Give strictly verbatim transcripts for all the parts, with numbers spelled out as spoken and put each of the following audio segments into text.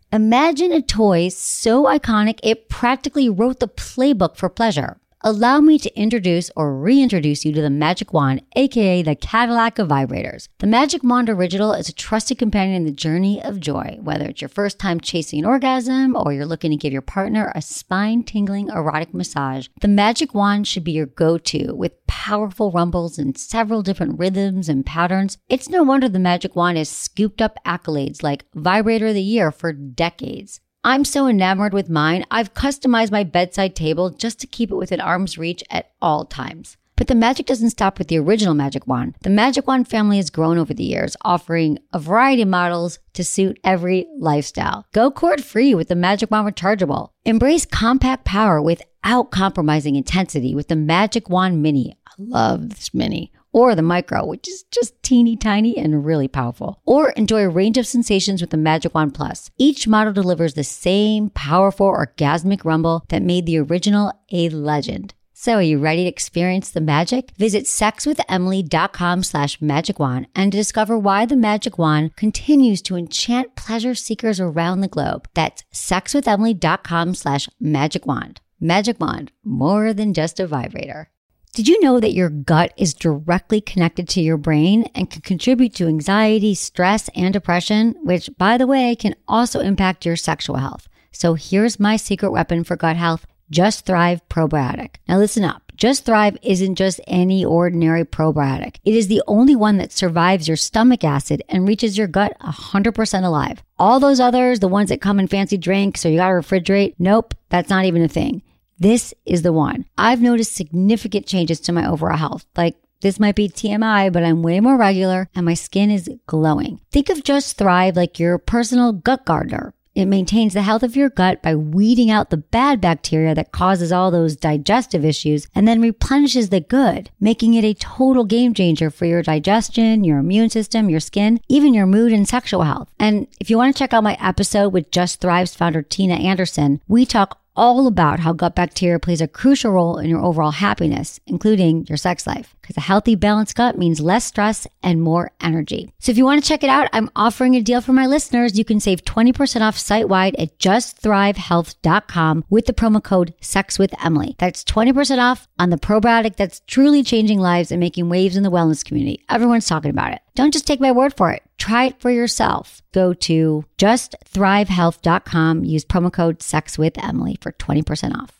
Imagine a toy so iconic it practically wrote the playbook for pleasure. Allow me to introduce or reintroduce you to the Magic Wand, aka the Cadillac of vibrators. The Magic Wand Original is a trusted companion in the journey of joy. Whether it's your first time chasing an orgasm or you're looking to give your partner a spine-tingling erotic massage, the Magic Wand should be your go-to. With powerful rumbles and several different rhythms and patterns, it's no wonder the Magic Wand has scooped up accolades like Vibrator of the Year for decades. I'm so enamored with mine, I've customized my bedside table just to keep it within arm's reach at all times. But the magic doesn't stop with the original Magic Wand. The Magic Wand family has grown over the years, offering a variety of models to suit every lifestyle. Go cord-free with the Magic Wand Rechargeable. Embrace compact power without compromising intensity with the Magic Wand Mini. I love this Mini. Or the Micro, which is just teeny tiny and really powerful. Or enjoy a range of sensations with the Magic Wand Plus. Each model delivers the same powerful orgasmic rumble that made the original a legend. So are you ready to experience the magic? Visit sexwithemily.com slash magic wand and discover why the Magic Wand continues to enchant pleasure seekers around the globe. That's sexwithemily.com slash magic wand. Magic Wand, more than just a vibrator. Did you know that your gut is directly connected to your brain and can contribute to anxiety, stress, and depression, which, by the way, can also impact your sexual health? So here's my secret weapon for gut health, Just Thrive Probiotic. Now listen up. Just Thrive isn't just any ordinary probiotic. It is the only one that survives your stomach acid and reaches your gut one hundred percent alive. All those others, the ones that come in fancy drinks or you gotta refrigerate, nope, that's not even a thing. This is the one. I've noticed significant changes to my overall health. Like, this might be T M I, but I'm way more regular and my skin is glowing. Think of Just Thrive like your personal gut gardener. It maintains the health of your gut by weeding out the bad bacteria that causes all those digestive issues and then replenishes the good, making it a total game changer for your digestion, your immune system, your skin, even your mood and sexual health. And if you want to check out my episode with Just Thrive's founder, Tina Anderson, we talk all about how gut bacteria plays a crucial role in your overall happiness, including your sex life. Because a healthy, balanced gut means less stress and more energy. So if you want to check it out, I'm offering a deal for my listeners. You can save twenty percent off site-wide at just thrive health dot com with the promo code SEXWITHEMILY. That's twenty percent off on the probiotic that's truly changing lives and making waves in the wellness community. Everyone's talking about it. Don't just take my word for it. Try it for yourself. Go to just thrive health dot com. Use promo code SEXWITHEMILY for twenty percent off.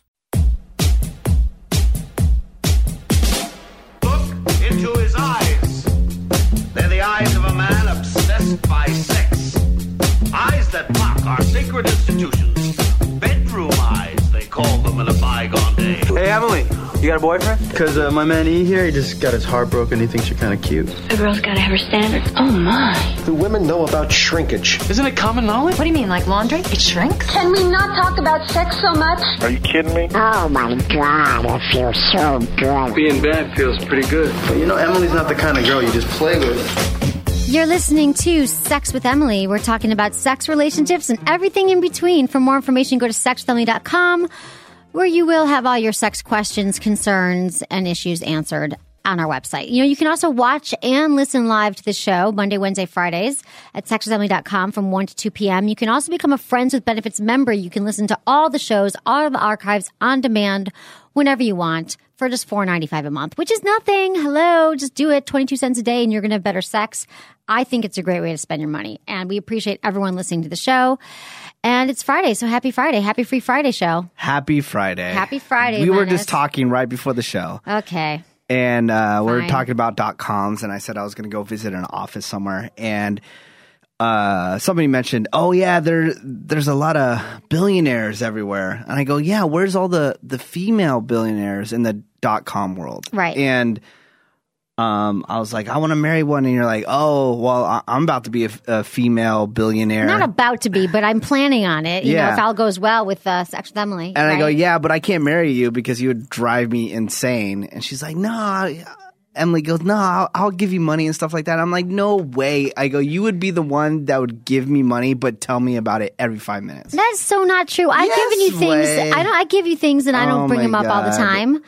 Look into his eyes. They're the eyes of a man obsessed by sex. Eyes that mock our sacred institutions. Bedroom eyes, they call them in a bygone day. Hey, Emily, you got a boyfriend? Because uh, my man E here, he just got his heart broken. He thinks you're kind of cute. A girl's got to have her standards. Oh, my. Do women know about shrinkage? Isn't it common knowledge? What do you mean, like laundry? It shrinks? Can we not talk about sex so much? Are you kidding me? Oh, my God, it feels so good. Being bad feels pretty good. But you know, Emily's not the kind of girl you just play with. You're listening to Sex with Emily. We're talking about sex, relationships, and everything in between. For more information, go to sex with emily dot com, where you will have all your sex questions, concerns, and issues answered on our website. You know, you can also watch and listen live to the show Monday, Wednesday, Fridays at sex with emily dot com from one to two p.m. You can also become a Friends with Benefits member. You can listen to all the shows, all of the archives on demand whenever you want for just four dollars and ninety-five cents a month, which is nothing. Hello, just do it. twenty-two cents a day and you're going to have better sex. I think it's a great way to spend your money. And we appreciate everyone listening to the show. And it's Friday, so happy Friday. Happy Free Friday show. Happy Friday. Happy Friday, We were Menace. just talking right before the show. Okay. And uh, we were Fine. talking about dot coms, and I said I was going to go visit an office somewhere. And uh, somebody mentioned, oh, yeah, there, there's a lot of billionaires everywhere. And I go, yeah, where's all the, the female billionaires in the dot com world? Right. And um, I was like, I want to marry one. And you're like, oh, well, I- I'm about to be a, a female billionaire. Not about to be, but I'm planning on it. You Yeah. know, if all goes well with uh, Sex with Emily. And I go, right? yeah, but I can't marry you because you would drive me insane. And she's like, no. Emily goes, no, I'll, I'll give you money and stuff like that. I'm like, no way. I go, you would be the one that would give me money, but tell me about it every five minutes. That's so not true. I've Yes given you things. way. I don't. I give you things and I don't Oh bring my them up all the God. time.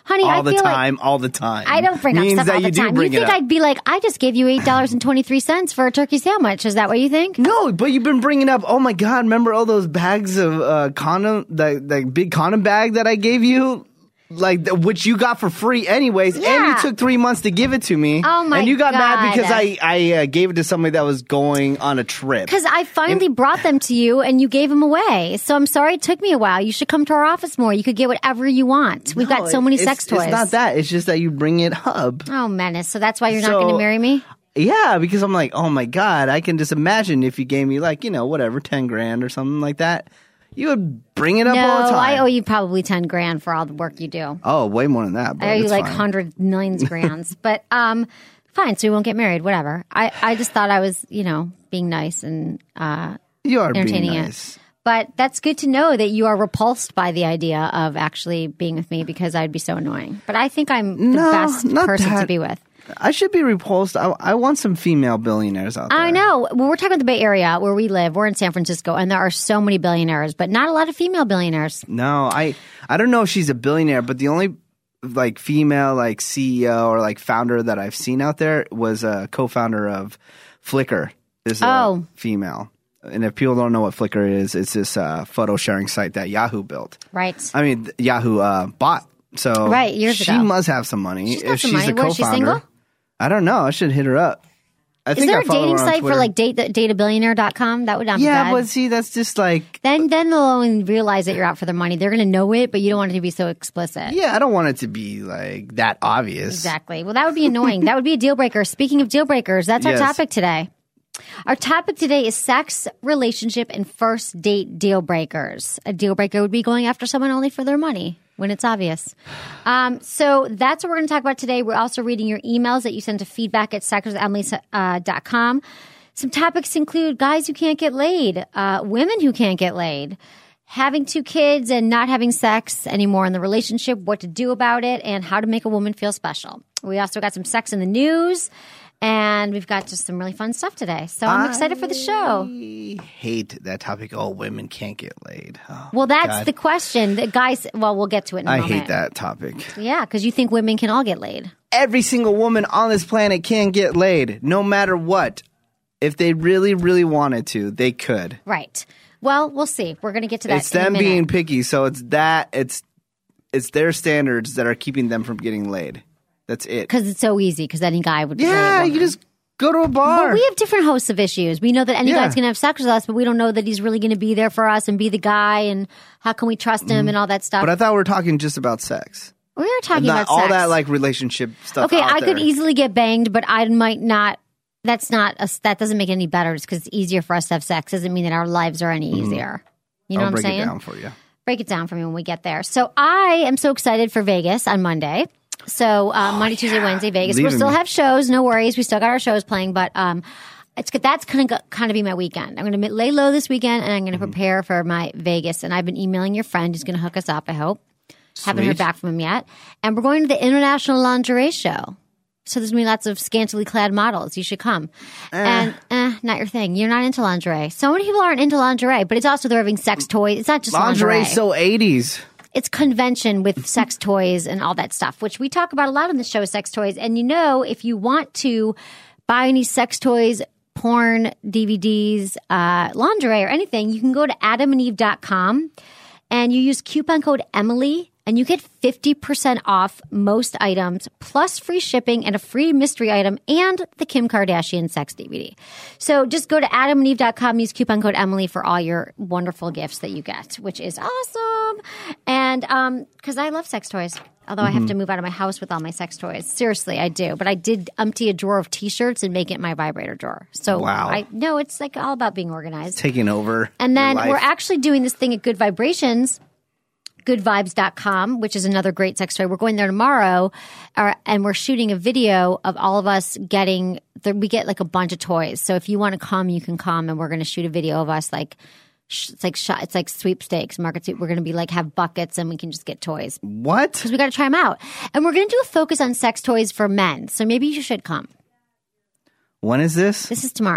Honey, all I the feel like- time, all the time. I don't bring Means up stuff that all the you do time. You bring it think up. I'd be like, I just gave you eight dollars and twenty-three cents for a turkey sandwich. Is that what you think? No, but you've been bringing up. Oh my God! Remember all those bags of uh, condom, that that big condom bag that I gave you, like the, which you got for free anyways, and Yeah. you took three months to give it to me. Oh my And you got mad God. because I I uh, gave it to somebody that was going on a trip. Because I finally brought them to you and you gave them away. So I'm sorry it took me a while. You should come to our office more. You could get whatever you want. We've got so many it's, sex toys. It's not that. It's just that you bring it up. Oh, menace. So that's why you're not So- going to marry me? Yeah, because I'm like, oh my God, I can just imagine if you gave me like, you know, whatever, ten grand or something like that, you would bring it up No, all the time. I owe you probably ten grand for all the work you do. Oh, way more than that. But I owe you it's like fine. hundreds, millions, grands. But um, fine. So we won't get married. Whatever. I, I just thought I was, you know, being nice and uh, You are being entertaining nice. it. But that's good to know that you are repulsed by the idea of actually being with me because I'd be so annoying. But I think I'm the No, best not person to that. be with. I should be repulsed. I, I want some female billionaires out there. I know. Well, we're talking about the Bay Area where we live. We're in San Francisco, and there are so many billionaires, but not a lot of female billionaires. No, I I don't know if she's a billionaire, but the only like female like C E O or like founder that I've seen out there was a co-founder of Flickr. Is a Oh. female. And if people don't know what Flickr is, it's this uh, photo sharing site that Yahoo built. Right. I mean, th- Yahoo uh, bought. So Right, years she ago. must have some money She's got if some she's money. a What, is she co-founder. single? I don't know. I should hit her up. I Is think there I a follow dating her on site for Twitter. like date date a billionaire dot com? That would not Yeah, be bad. but see, that's just like then then they'll only realize that you're out for their money. They're going to know it, but you don't want it to be so explicit. yeah. I don't want it to be like that obvious. Exactly. Well, that would be annoying. That would be a deal breaker. Speaking of deal breakers, that's our Yes. topic today. Our topic today is sex, relationship, and first date deal breakers. A deal breaker would be going after someone only for their money when it's obvious. Um, so that's what we're going to talk about today. We're also reading your emails that you send to feedback at sex with emily dot com. Some topics include guys who can't get laid, uh, women who can't get laid, having two kids and not having sex anymore in the relationship, what to do about it, and how to make a woman feel special. We also got some sex in the news. And we've got just some really fun stuff today. So I'm excited for the show. I hate that topic. Oh, women can't get laid. Oh, Well, that's God. the question. The guys, well, we'll get to it in a I moment. hate that topic. Yeah, because you think women can all get laid. Every single woman on this planet can get laid, no matter what. If they really, really wanted to, they could. Right. Well, we'll see. We're going to get to that It's in a them minute. being picky, so it's that it's it's their standards that are keeping them from getting laid. That's it. Because it's so easy, because any guy would lay a Yeah, woman. you just go to a bar. But we have different hosts of issues. We know that any Yeah. guy's going to have sex with us, but we don't know that he's really going to be there for us and be the guy, and how can we trust him and all that stuff. But I thought we were talking just about sex. we are talking Not about all sex. that like relationship stuff. Okay, out I could there. easily get banged, but I might not. That's not a, that doesn't make it any better just because it's easier for us to have sex. Doesn't mean that our lives are any easier. You know I'll what I'm break saying? it down for you. Break it down for me when we get there. So I am so excited for Vegas on Monday. So um, Monday, Tuesday, Wednesday, Vegas. We'll Leaving still me. have shows. No worries. We still got our shows playing, but um, it's that's going to kind of be my weekend. I'm going to lay low this weekend, and I'm going to Mm-hmm. prepare for my Vegas. And I've been emailing your friend who's going to hook us up. I hope. Haven't heard Sweet. back from him yet. And we're going to the International Lingerie Show. So there's going to be lots of scantily clad models. You should come. And eh, not your thing. You're not into lingerie. So many people aren't into lingerie, but it's also they're having sex toys. It's not just lingerie. Lingerie so eighties. It's convention with sex toys and all that stuff, which we talk about a lot on the show, sex toys. And you know, if you want to buy any sex toys, porn, D V Ds, uh, lingerie, or anything, you can go to adam and eve dot com and you use coupon code Emily and you get fifty percent off most items, plus free shipping and a free mystery item and the Kim Kardashian sex D V D. So just go to adam and eve dot com, use coupon code Emily for all your wonderful gifts that you get, which is awesome. And um, because I love sex toys. Although I have to move out of my house with all my sex toys. Seriously, I do. But I did empty a drawer of T-shirts and make it my vibrator drawer. So Wow. I no, it's like all about being organized. Taking over. And then your life. we're actually doing this thing at Good Vibrations, good vibes dot com, which is another great sex toy. We're going there tomorrow, uh, and we're shooting a video of all of us getting, the, we get like a bunch of toys. So if you want to come, you can come, and we're going to shoot a video of us like, sh- it's like shot, it's like sweepstakes, market sweep. We're going to be like, have buckets, and we can just get toys. What? Because we got to try them out. And we're going to do a focus on sex toys for men. So maybe you should come. When is this? This is tomorrow.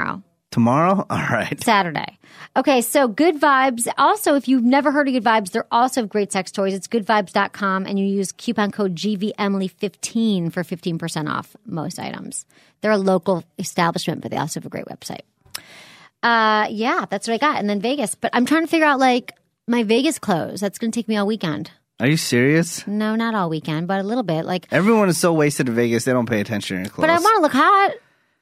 Tomorrow? All right. Saturday. Okay, so Good Vibes. Also, if you've never heard of Good Vibes, they're also great sex toys. It's good vibes dot com, and you use coupon code G V Emily fifteen for fifteen percent off most items. They're a local establishment, but they also have a great website. Uh, yeah, that's what I got. And then Vegas. But I'm trying to figure out, like, my Vegas clothes. That's going to take me all weekend. Are you serious? No, not all weekend, but a little bit. Like Everyone is so wasted in Vegas, they don't pay attention to your clothes. But I want to look hot.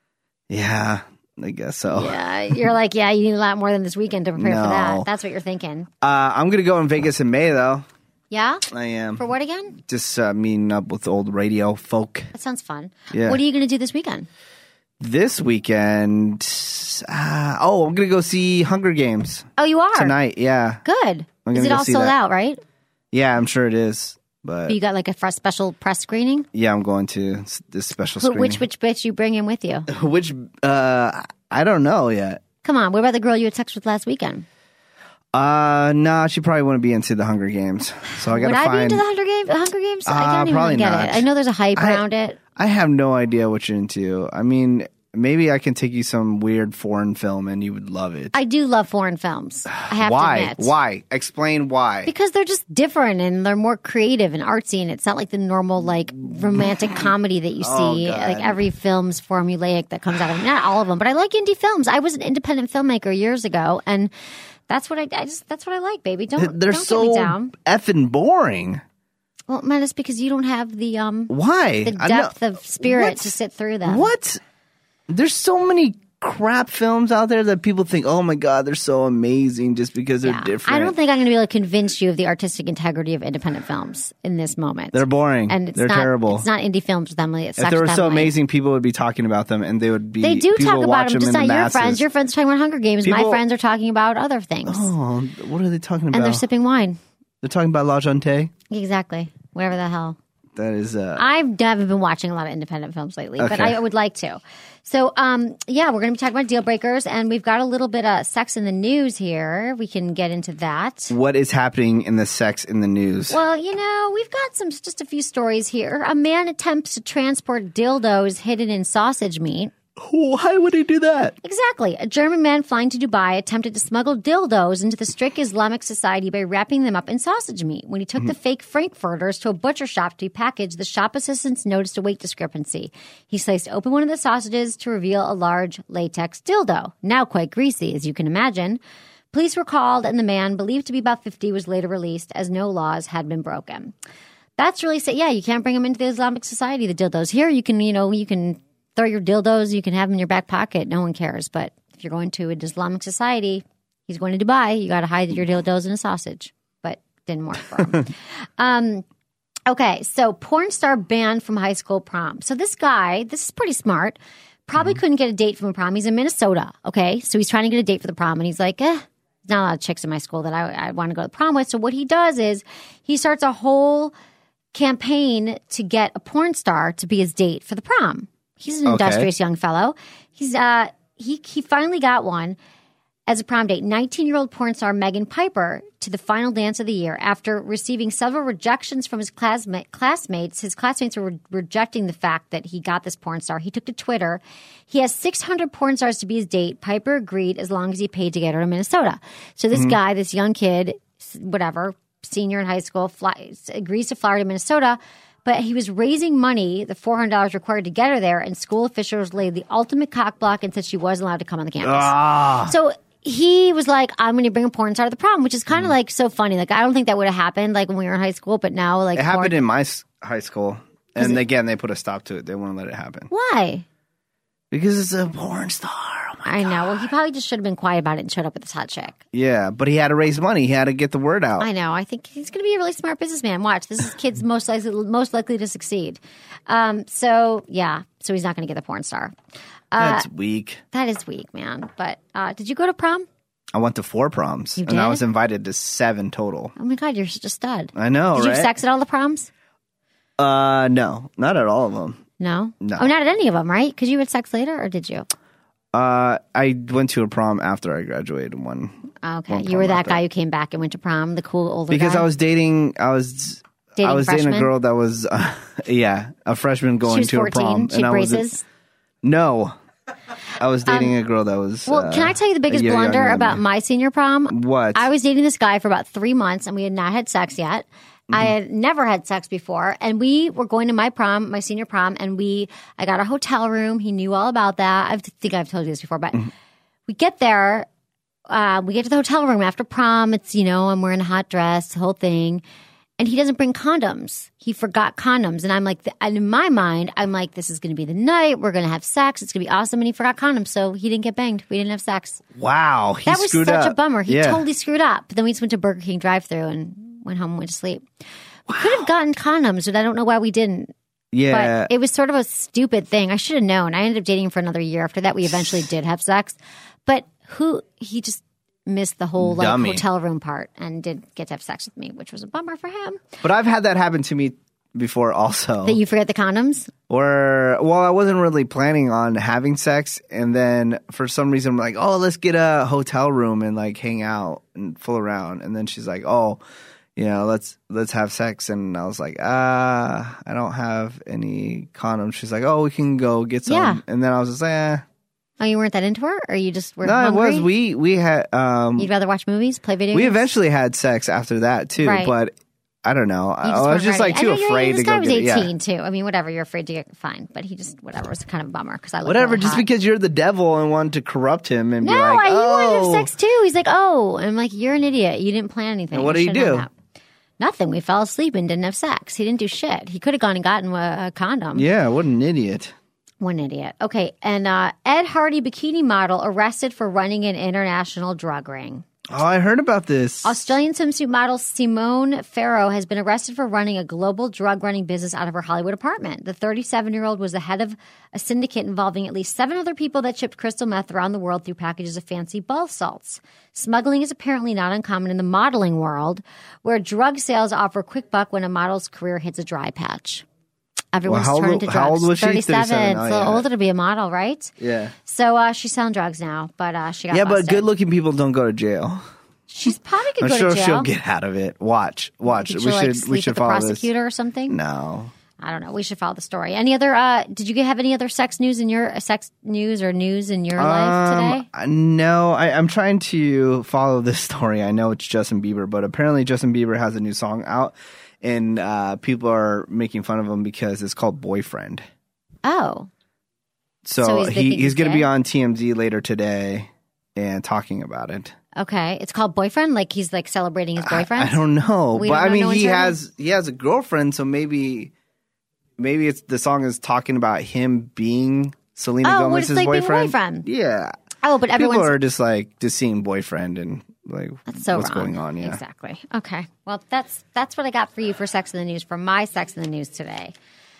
Yeah, I guess so. Yeah, you're like, yeah, you need a lot more than this weekend to prepare No. for that. That's what you're thinking. Uh, I'm going to go in Vegas in May, though. Yeah? I am. For what again? Just uh, meeting up with old radio folk. That sounds fun. Yeah. What are you going to do this weekend? This weekend, uh, oh, I'm going to go see Hunger Games. Oh, you are? Tonight, yeah. Good. I'm Is gonna it go all see sold that. out, right? Yeah, I'm sure it is. But But you got like a fresh special press screening? yeah, I'm going to s- this special Who, screening. which which bitch you bring in with you? Which, uh, I don't know yet. Come on, what about the girl you had sex with last weekend? Uh, nah, she probably wouldn't be into the Hunger Games. So I got Would to I be find. into the Hunger Games? Hunger Games? I Uh, can't even probably get not. it. I know there's a hype I- around it. I have no idea what you're into. I mean, maybe I can take you some weird foreign film and you would love it. I do love foreign films. I have why? to admit. Why? Explain why. Because they're just different and they're more creative and artsy, and it's not like the normal like romantic comedy that you Oh, see. God. Like every film's formulaic that comes out of not all of them, but I like indie films. I was an independent filmmaker years ago, and that's what I, I just that's what I like, baby. Don't They're don't so get me down. effing boring. Well, man, it's because you don't have the um Why? the I know- depth of spirit What? to sit through them. What? There's so many crap films out there that people think, oh my God, they're so amazing just because they're Yeah. different. I don't think I'm going to be able to convince you of the artistic integrity of independent films in this moment. They're boring. and it's they're not, terrible. It's not indie films with Emily. It's If Sex they were with so Emily. amazing, people would be talking about them, and they would be. They do people talk would about watch them, just in not the your masses. friends. Your friends are talking about Hunger Games. My People- friends are talking about other things. Oh, what are they talking about? and they're sipping wine. They're talking about La Jonte. Exactly. Whatever the hell. That is. Uh, I haven't been watching a lot of independent films lately, but Okay. I would like to. So, um, yeah, we're going to be talking about deal breakers, and we've got a little bit of sex in the news here. We can get into that. what is happening in the sex in the news? Well, you know, we've got some just a few stories here. A man attempts to transport dildos hidden in sausage meat. Why would he do that? Exactly. A German man flying to Dubai attempted to smuggle dildos into the strict Islamic society by wrapping them up in sausage meat. When he took the fake frankfurters to a butcher shop to be packaged, the shop assistants noticed a weight discrepancy. He sliced open one of the sausages to reveal a large latex dildo, now quite greasy, as you can imagine. Police were called, and the man, believed to be about fifty, was later released as no laws had been broken. That's really say, yeah, you can't bring them into the Islamic society, the dildos. Here, you can, you know, you can throw your dildos, you can have them in your back pocket. No one cares. But if you're going to an Islamic society, he's going to Dubai, you got to hide your dildos in a sausage. But didn't work for him. um, okay, so porn star banned from high school prom. So this guy, this is pretty smart, probably couldn't get a date from a prom. He's in Minnesota, okay? So he's trying to get a date for the prom, and he's like, eh, there's not a lot of chicks in my school that I, I want to go to the prom with. So what he does is he starts a whole campaign to get a porn star to be his date for the prom. He's an Okay. industrious young fellow. He's uh he he finally got one as a prom date. nineteen-year-old porn star Megan Piper to the final dance of the year after receiving several rejections from his classma- classmates. His classmates were re- rejecting the fact that he got this porn star. He took to Twitter. He has six hundred porn stars to be his date. Piper agreed as long as he paid to get her to Minnesota. So this guy, this young kid, s- whatever, senior in high school, flies, agrees to fly her to Minnesota. But he was raising money, the four hundred dollars required to get her there, and school officials laid the ultimate cock block and said she wasn't allowed to come on the campus. Ah. So he was like, I'm going to bring a porn star to the prom, which is kind of like so funny. Like, I don't think that would have happened like when we were in high school, but now like It happened porn- in my s- high school, and again they put a stop to it. They wouldn't let it happen Why? because it's a porn star. Oh my I know. Well, he probably just should have been quiet about it and showed up with this hot chick. Yeah, but he had to raise money. He had to get the word out. I know. I think he's going to be a really smart businessman. Watch, this is kid's most likely most likely to succeed. Um, so yeah, so he's not going to get the porn star. That's weak. That is weak, man. But uh, did you go to prom? I went to four proms, You and I did? was invited to seven total. Oh my God, you're such a stud. I know, Did right? you have sex at all the proms? Uh, no, not at all of them. No. No. Oh, not at any of them, right? Because you had sex later, or did you? Uh, I went to a prom after I graduated one Okay, One you were prom that after. guy who came back and went to prom, the cool older because guy. I was dating. I was Dating I was dating a freshman? girl that was, uh, yeah, a freshman going She was to a fourteen. prom, She had I was braces. no, I was dating um, a girl that was. Well, uh, can I tell you the biggest blunder about me. my senior prom? What? I was dating this guy for about three months, and we had not had sex yet. Mm-hmm. I had never had sex before, and we were going to my prom, my senior prom, and we. I got a hotel room. He knew all about that. I think I've told you this before, but mm-hmm. we get there. Uh, we get to the hotel room after prom. It's, you know, I'm wearing a hot dress, the whole thing. And he doesn't bring condoms. He forgot condoms. And I'm like, and in my mind, I'm like, this is going to be the night. We're going to have sex. It's going to be awesome. And he forgot condoms. So he didn't get banged. We didn't have sex. Wow. He that was screwed such up. a bummer. He yeah. totally screwed up. But then we just went to Burger King drive thru and went home and went to sleep. We wow. could have gotten condoms, but I don't know why we didn't. Yeah. But it was sort of a stupid thing. I should have known. I ended up dating him for another year. After that, we eventually did have sex. But who, he just missed the whole like Dummy. hotel room part and did get to have sex with me, which was a bummer for him. But I've had that happen to me before also. That you forget the condoms? Or, well, I wasn't really planning on having sex. And then for some reason, I'm like, oh, let's get a hotel room and like hang out and fool around. And then she's like, oh, you know, let's let's have sex. And I was like, ah, I don't have any condoms. She's like, oh, we can go get some. Yeah. And then I was just like, eh. Oh, you weren't that into her? Or you just were No, hungry? it was. We, we had... Um, You'd rather watch movies, play video we games? eventually had sex after that, too. Right. But I don't know. I, I was just ready. like too I know, afraid this to go guy was get it. eighteen, Yeah. too. I mean, whatever. You're afraid to get... Fine. But he just... Whatever. It was kind of a bummer because I looked Whatever. really Just hot. because you're the devil and wanted to corrupt him and no, be like, I, he oh. wanted to have sex, too. He's like, oh. And I'm like, you're an idiot. You didn't plan anything. And what You did he shouldn't do? have that. Nothing. We fell asleep and didn't have sex. He didn't do shit. He could have gone and gotten a, a condom. Yeah, what an idiot. One idiot. Okay, and uh, Ed Hardy bikini model arrested for running an international drug ring. Oh, I heard about this. Australian swimsuit model Simone Farrow has been arrested for running a global drug running business out of her Hollywood apartment. The thirty-seven-year-old was the head of a syndicate involving at least seven other people that shipped crystal meth around the world through packages of fancy bath salts. Smuggling is apparently not uncommon in the modeling world, where drug sales offer a quick buck when a model's career hits a dry patch. Everyone's well, turning to drugs. How old was she? thirty-seven. thirty-seven. Oh, it's a little yeah. older to be a model, right? Yeah. So uh, she's selling drugs now, but uh, she got Yeah, busted. but good-looking people don't go to jail. She's probably could I'm go sure to jail. she'll get out of it. Watch, watch. Did we she, like, should, sleep we should with the follow prosecutor this. or something? No. I don't know. We should follow the story. Any other? Uh, did you have any other sex news in your uh, sex news or news in your life today? Um, no, I, I'm trying to follow this story. I know it's Justin Bieber, but apparently Justin Bieber has a new song out, and uh, people are making fun of him because it's called "Boyfriend." Oh, so, So he's he, thinking he's he's going to gay? be on T M Z later today and talking about it. okay. It's called Boyfriend. Like he's like celebrating his boyfriend. I, I don't know, We but don't I know mean, no he one's heard has he has a girlfriend, so maybe maybe it's the song is talking about him being Selena Oh, what Gomez's is like being a boyfriend. boyfriend? Yeah. Oh, but People everyone's are just like just seeing boyfriend and like That's so what's wrong. going on. Yeah. Exactly. Okay. Well, that's that's what I got for you for Sex in the News, for my Sex in the News today.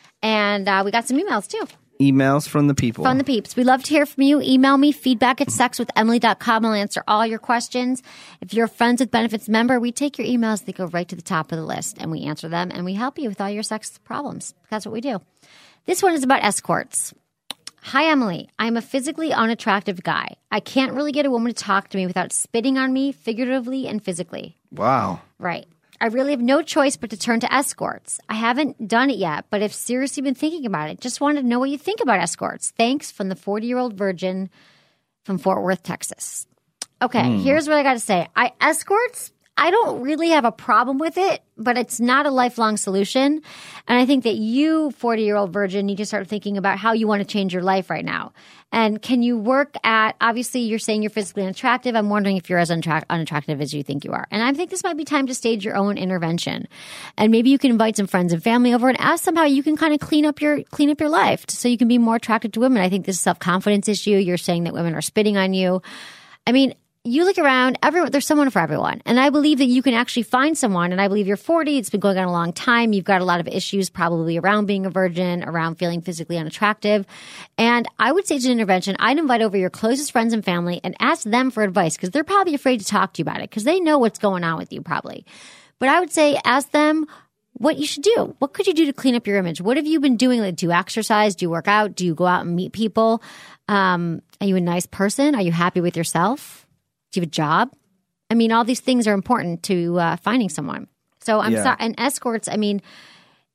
And uh, we got some emails too. Emails from the people. From the peeps. We love to hear from you. Email me, feedback at sex with emily dot com. I'll answer all your questions. If you're a Friends with Benefits member, we take your emails. They go right to the top of the list, and we answer them, and we help you with all your sex problems. That's what we do. This one is about escorts. Hi, Emily. I'm a physically unattractive guy. I can't really get a woman to talk to me without spitting on me figuratively and physically. Wow. Right. I really have no choice but to turn to escorts. I haven't done it yet, but have seriously been thinking about it. Just wanted to know what you think about escorts. Thanks, from the forty-year-old virgin from Fort Worth, Texas. Okay, Mm. here's what I got to say. I escorts, I don't really have a problem with it, but it's not a lifelong solution. And I think that you, forty-year-old virgin, need to start thinking about how you want to change your life right now. And can you work at, obviously you're saying you're physically unattractive. I'm wondering if you're as untra- unattractive as you think you are. And I think this might be time to stage your own intervention. And maybe you can invite some friends and family over and ask them how you can kind of clean up your clean up your life so you can be more attractive to women. I think this is a self-confidence issue. You're saying that women are spitting on you. I mean, you look around, everyone, there's someone for everyone. And I believe that you can actually find someone. And I believe you're forty. It's been going on a long time. You've got a lot of issues probably around being a virgin, around feeling physically unattractive. And I would stage an intervention. I'd invite over your closest friends and family and ask them for advice because they're probably afraid to talk to you about it because they know what's going on with you probably. But I would say ask them what you should do. What could you do to clean up your image? What have you been doing? Like, do you exercise? Do you work out? Do you go out and meet people? Um, are you a nice person? Are you happy with yourself? Do you have a job? I mean, all these things are important to uh, finding someone. So I'm Yeah. sorry. And escorts, I mean,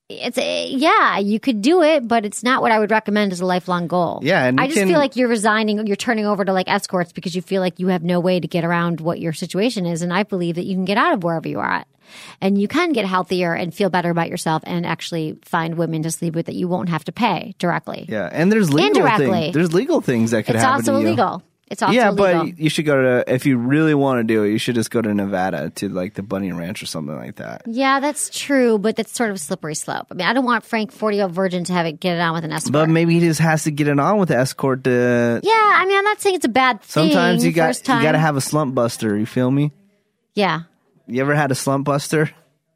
It's a, yeah, you could do it, but it's not what I would recommend as a lifelong goal. Yeah, and I you just can- feel like you're resigning, you're turning over to like escorts because you feel like you have no way to get around what your situation is. And I believe that you can get out of wherever you are at. And you can get healthier and feel better about yourself and actually find women to sleep with that you won't have to pay directly. Yeah, and there's legal Indirectly. things. There's legal things that could It's happen also to you. illegal. It's also yeah, illegal. but you should go to, if you really want to do it, you should just go to Nevada to like the Bunny Ranch or something like that. Yeah, that's true, but that's sort of a slippery slope. I mean, I don't want Frank, forty-year-old virgin, to have it get it on with an escort. But maybe he just has to get it on with the escort to. yeah, I mean, I'm not saying it's a bad thing. Sometimes you got first time. you got to have a slump buster. You feel me? Yeah. You ever had a slump buster?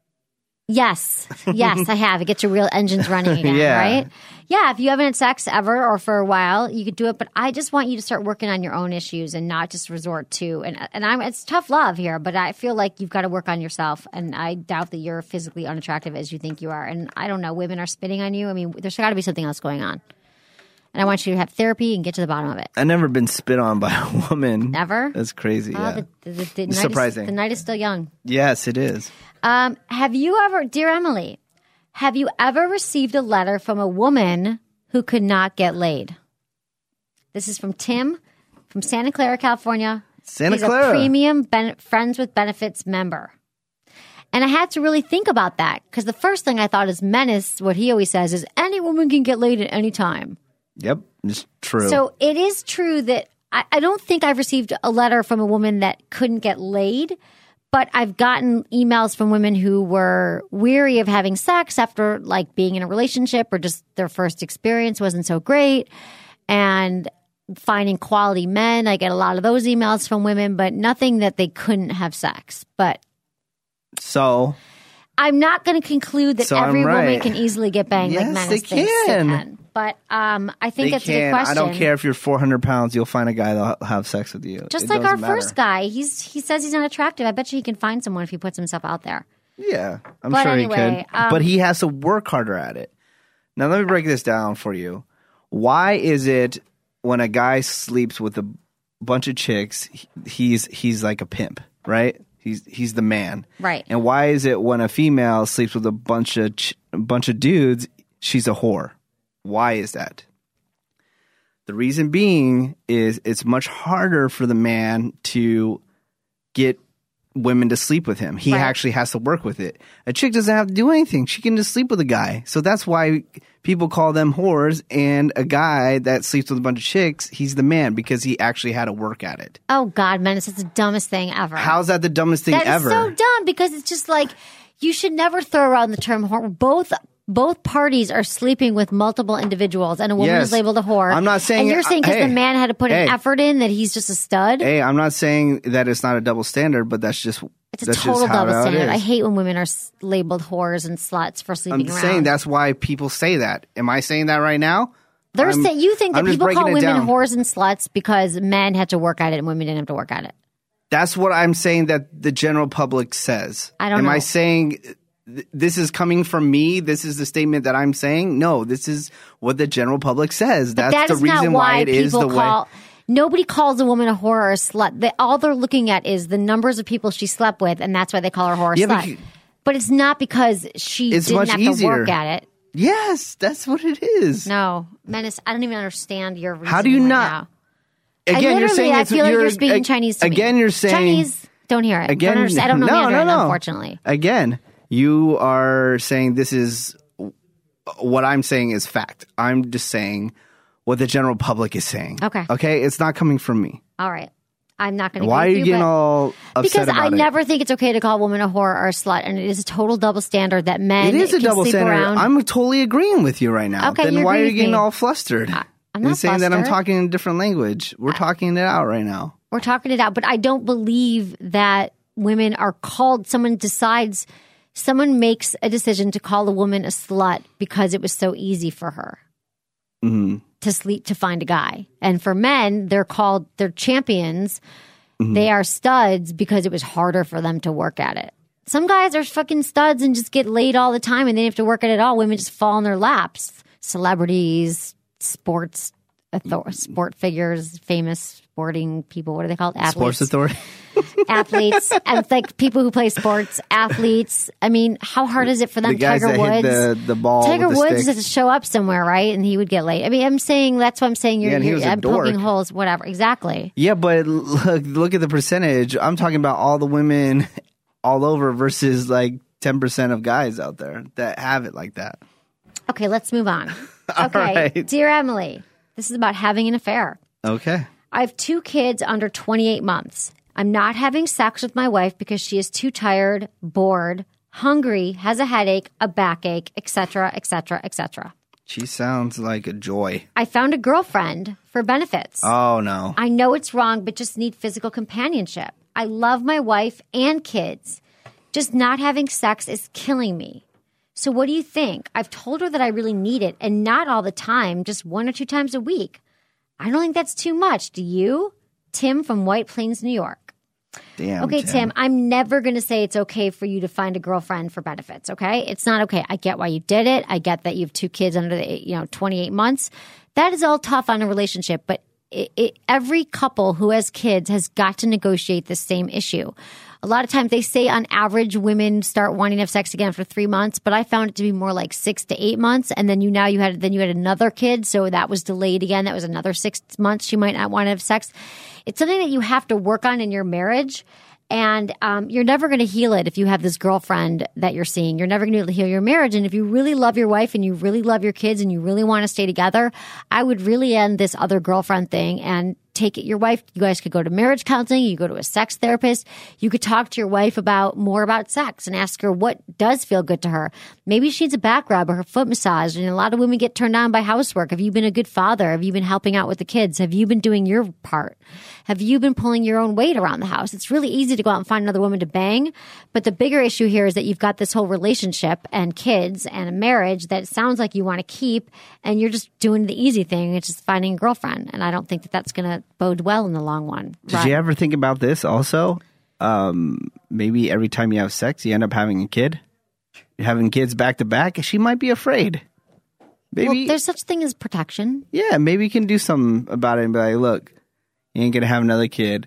Yes. Yes, I have. It gets your real engines running again, Yeah. right? Yeah, if you haven't had sex ever or for a while, you could do it. But I just want you to start working on your own issues and not just resort to, and and I'm it's tough love here, but I feel like you've got to work on yourself. And I doubt that you're physically unattractive as you think you are. And I don't know, women are spitting on you. I mean, there's got to be something else going on. And I want you to have therapy and get to the bottom of it. I've never been spit on by a woman. Never? That's crazy. Oh, yeah. the, the, the, the night surprising. Is, the night is still young. Yes, it is. Um, have you ever, dear Emily, have you ever received a letter from a woman who could not get laid? This is from Tim from Santa Clara, California. Santa He's Clara. a premium ben- Friends with Benefits member. And I had to really think about that because the first thing I thought is menace, what he always says is any woman can get laid at any time. Yep, it's true. So it is true that I, I don't think I've received a letter from a woman that couldn't get laid, but I've gotten emails from women who were weary of having sex after like being in a relationship or just their first experience wasn't so great and finding quality men. I get a lot of those emails from women, but nothing that they couldn't have sex. But so I'm not going to conclude that So I'm every woman right. can easily get banged Yes, like men they thinks they can. can. But um, I think they that's a good can. question. I don't care if you're four hundred pounds. You'll find a guy that'll have sex with you. Just It like our doesn't matter. first guy, he's he says he's not attractive. I bet you he can find someone if he puts himself out there. Yeah, I'm But sure anyway, he could. um, but he has to work harder at it. Now, let me break this down for you. Why is it when a guy sleeps with a bunch of chicks, he- he's he's like a pimp, right? He's he's the man, Right. And why is it when a female sleeps with a bunch of ch- a bunch of dudes, she's a whore? Why is that? The reason being is it's much harder for the man to get women to sleep with him. He Right. actually has to work with it. A chick doesn't have to do anything. She can just sleep with a guy. So that's why people call them whores. And a guy that sleeps with a bunch of chicks, he's the man because he actually had to work at it. Oh God, Menace, it's the dumbest thing ever. How's that the dumbest thing That is ever? so dumb because it's just like you should never throw around the term whore. Both both parties are sleeping with multiple individuals, and a woman Yes. is labeled a whore. I'm not saying- and you're saying because hey, the man had to put hey. an effort in that he's just a stud. Hey, I'm not saying that it's not a double standard, but that's just It's a that's total just how double it standard. is. I hate when women are s- labeled whores and sluts for I'm sleeping just around. saying that's why people say that. Am I saying that right now? They're I'm- say, you think that I'm just people call breaking it women down. whores and sluts because men had to work at it and women didn't have to work at it. That's what I'm saying that the general public says. I don't Am know. I saying th- this is coming from me? This is the statement that I'm saying? No, this is what the general public says. But That's that the is reason not why why it is people the call. way. Nobody calls a woman a whore or a slut. They, all they're looking at is the numbers of people she slept with, and that's why they call her a whore or Yeah, slut. but you- But it's not because she It's didn't much have easier. to work at it. Yes, that's what it is. No, Menace, I don't even understand your reasoning How do you right not- now. Again, I you're literally, saying I it's, feel like you're, you're speaking ag- Chinese to me. Again, you're saying Chinese. Don't hear it. Again, don't understand. I don't know no, Mandarin, no, no. unfortunately. Again, you are saying this is what I'm saying is fact. I'm just saying what the general public is saying. Okay. Okay, it's not coming from me. All right. I'm not going to. Why are you getting but, all upset Because about I it? never think it's okay to call a woman a whore or a slut, and it is a total double standard that men It is a can double sleep standard. around. I'm totally agreeing with you right now. Okay, then you why agree are you with getting me. all flustered? I- I'm You're not saying that I'm flustered. talking in a different language. We're talking it out right now. We're talking it out, but I don't believe that women are called. Someone decides, someone makes a decision to call a woman a slut because it was so easy for her Mm-hmm. to sleep to find a guy. And for men, they're called they're champions. Mm-hmm. They are studs because it was harder for them to work at it. Some guys are fucking studs and just get laid all the time, and they don't have to work at it at all. Women just fall in their laps. Celebrities, sports, author- sport figures, famous sporting people. What are they called? Athletes. Sports Authority. Athletes. And it's like people who play sports, athletes. I mean, how hard is it for them? The guys Tiger that Woods. hit the, the ball Tiger with the Woods stick. has to show up somewhere, right? And he would get late. I mean, I'm saying that's what I'm saying. You're, Yeah, and he you're was a I'm dork. poking holes, whatever. Exactly. Yeah, but look, look at the percentage. I'm talking about all the women all over versus like ten percent of guys out there that have it like that. Okay, let's move on. All Okay, right. Dear Emily, this is about having an affair. Okay. I have two kids under twenty-eight months. I'm not having sex with my wife because she is too tired, bored, hungry, has a headache, a backache, et cetera, et cetera, et cetera. She sounds like a joy. I found a girlfriend for benefits. Oh, no. I know it's wrong, but just need physical companionship. I love my wife and kids. Just not having sex is killing me. So what do you think? I've told her that I really need it, and not all the time, just one or two times a week. I don't think that's too much. Do you? Tim from White Plains, New York. Damn. Okay, Tim, I'm never going to say it's okay for you to find a girlfriend for benefits, okay? It's not okay. I get why you did it. I get that you have two kids under the, you know, twenty-eight months. That is all tough on a relationship, but it, it, every couple who has kids has got to negotiate the same issue. A lot of times they say on average women start wanting to have sex again for three months, but I found it to be more like six to eight months. And then you now you had then you had another kid, so that was delayed again. That was another six months she might not want to have sex. It's something that you have to work on in your marriage. And um, you're never going to heal it if you have this girlfriend that you're seeing. You're never going to be able to heal your marriage. And if you really love your wife and you really love your kids and you really want to stay together, I would really end this other girlfriend thing and take it. Your wife, you guys could go to marriage counseling. You go to a sex therapist. You could talk to your wife about more about sex and ask her what does feel good to her. Maybe she needs a back rub or her foot massage. And a lot of women get turned on by housework. Have you been a good father? Have you been helping out with the kids? Have you been doing your part? Have you been pulling your own weight around the house? It's really easy to go out and find another woman to bang. But the bigger issue here is that you've got this whole relationship and kids and a marriage that sounds like you want to keep. And you're just doing the easy thing. It's just finding a girlfriend. And I don't think that that's going to bode well in the long run. Did Right. you ever think about this also? Um, maybe every time you have sex, you end up having a kid. You're having kids back to back. She might be afraid. Maybe, Well, there's such thing as protection. yeah, maybe you can do something about it and be like, look, you ain't gonna have another kid.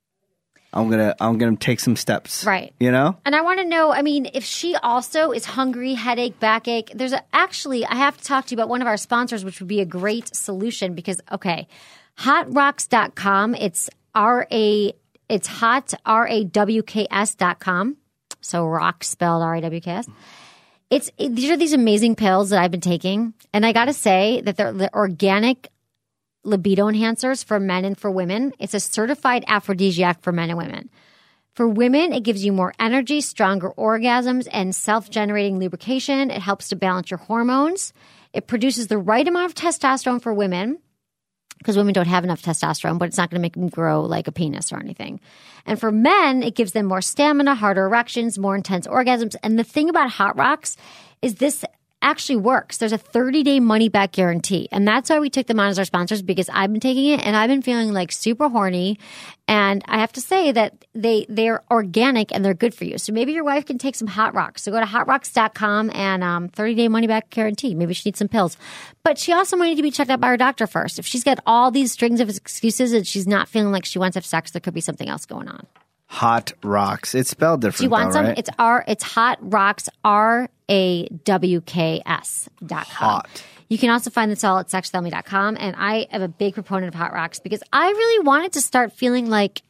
I'm gonna, I'm gonna take some steps. Right. You know? And I want to know, I mean, if she also is hungry, headache, backache, there's a, actually, I have to talk to you about one of our sponsors, which would be a great solution because, okay, hot rocks dot com, it's R A, it's hot, R A W K S dot com. So rock spelled R A W K S. It's, it, these are these amazing pills that I've been taking. And I got to say that they're the organic libido enhancers for men and for women. It's a certified aphrodisiac for men and women. For women, it gives you more energy, stronger orgasms, and self-generating lubrication. It helps to balance your hormones. It produces the right amount of testosterone for women because women don't have enough testosterone, but it's not going to make them grow like a penis or anything. And for men, it gives them more stamina, harder erections, more intense orgasms. And the thing about Hot Rocks is this actually works. There's a thirty-day money-back guarantee. And that's why we took them on as our sponsors because I've been taking it and I've been feeling like super horny. And I have to say that they, they're organic and they're good for you. So maybe your wife can take some Hot Rocks. So go to hot rocks dot com and um, thirty-day money-back guarantee. Maybe she needs some pills. But she also might need to be checked out by her doctor first. If she's got all these strings of excuses and she's not feeling like she wants to have sex, there could be something else going on. Hot Rocks. It's spelled different. Do you want though, some? right? It's R. It's Hot Rocks. R A W K S dot com. Hot. You can also find this all at sex tell me dot com. And I am a big proponent of Hot Rocks because I really wanted to start feeling like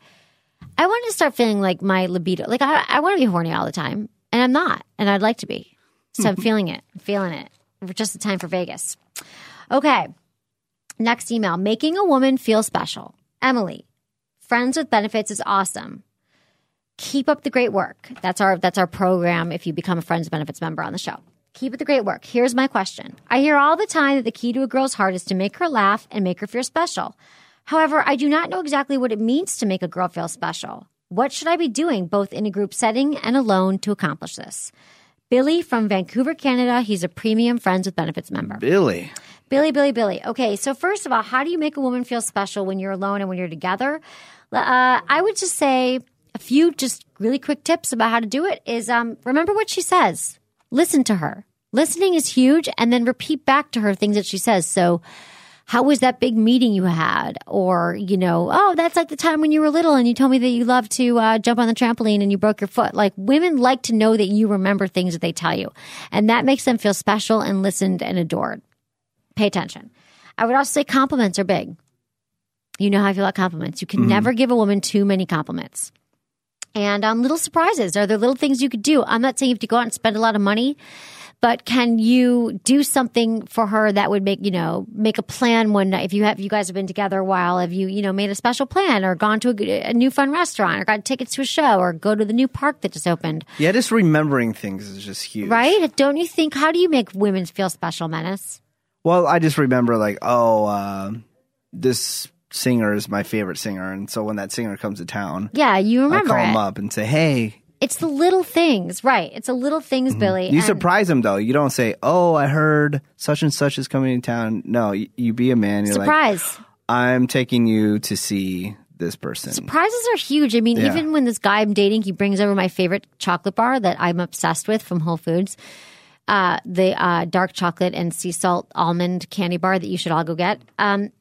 I wanted to start feeling like my libido. Like I, I want to be horny all the time, and I'm not, and I'd like to be. So I'm feeling it. I'm feeling it. Just the time for Vegas. Okay. Next email. Making a woman feel special. Emily, Friends with Benefits is awesome. Keep up the great work. That's our that's our program if you become a Friends with Benefits member on the show. Keep up the great work. Here's my question. I hear all the time that the key to a girl's heart is to make her laugh and make her feel special. However, I do not know exactly what it means to make a girl feel special. What should I be doing, both in a group setting and alone, to accomplish this? Billy from Vancouver, Canada. He's a premium Friends with Benefits member. Billy. Billy, Billy, Billy. Okay, so first of all, how do you make a woman feel special when you're alone and when you're together? Uh, I would just say a few just really quick tips about how to do it is um, remember what she says. Listen to her. Listening is huge, and then repeat back to her things that she says. So, how was that big meeting you had? Or, you know, oh, that's like the time when you were little and you told me that you loved to uh, jump on the trampoline and you broke your foot. Like, women like to know that you remember things that they tell you. And that makes them feel special and listened and adored. Pay attention. I would also say compliments are big. You know how I feel about compliments. You can mm-hmm. never give a woman too many compliments. And um, little surprises. Are there little things you could do? I'm not saying you have to go out and spend a lot of money. But can you do something for her that would make, you know, make a plan one night? If you have, you guys have been together a while, have you, you know, made a special plan or gone to a, a new fun restaurant or got tickets to a show or go to the new park that just opened? Yeah, just remembering things is just huge. Right? Don't you think, how do you make women feel special, Menace? Well, I just remember like, oh, uh, this singer is my favorite singer. And so when that singer comes to town, yeah, you remember I call it. him up and say, hey. It's the little things, right? It's the little things, mm-hmm. Billy. You and surprise them, though. You don't say, oh, I heard such and such is coming to town. No, you, you be a man. You're surprise. Like, I'm taking you to see this person. Surprises are huge. I mean, yeah. even when this guy I'm dating, he brings over my favorite chocolate bar that I'm obsessed with from Whole Foods. Uh, the uh, dark chocolate and sea salt almond candy bar that you should all go get. Um,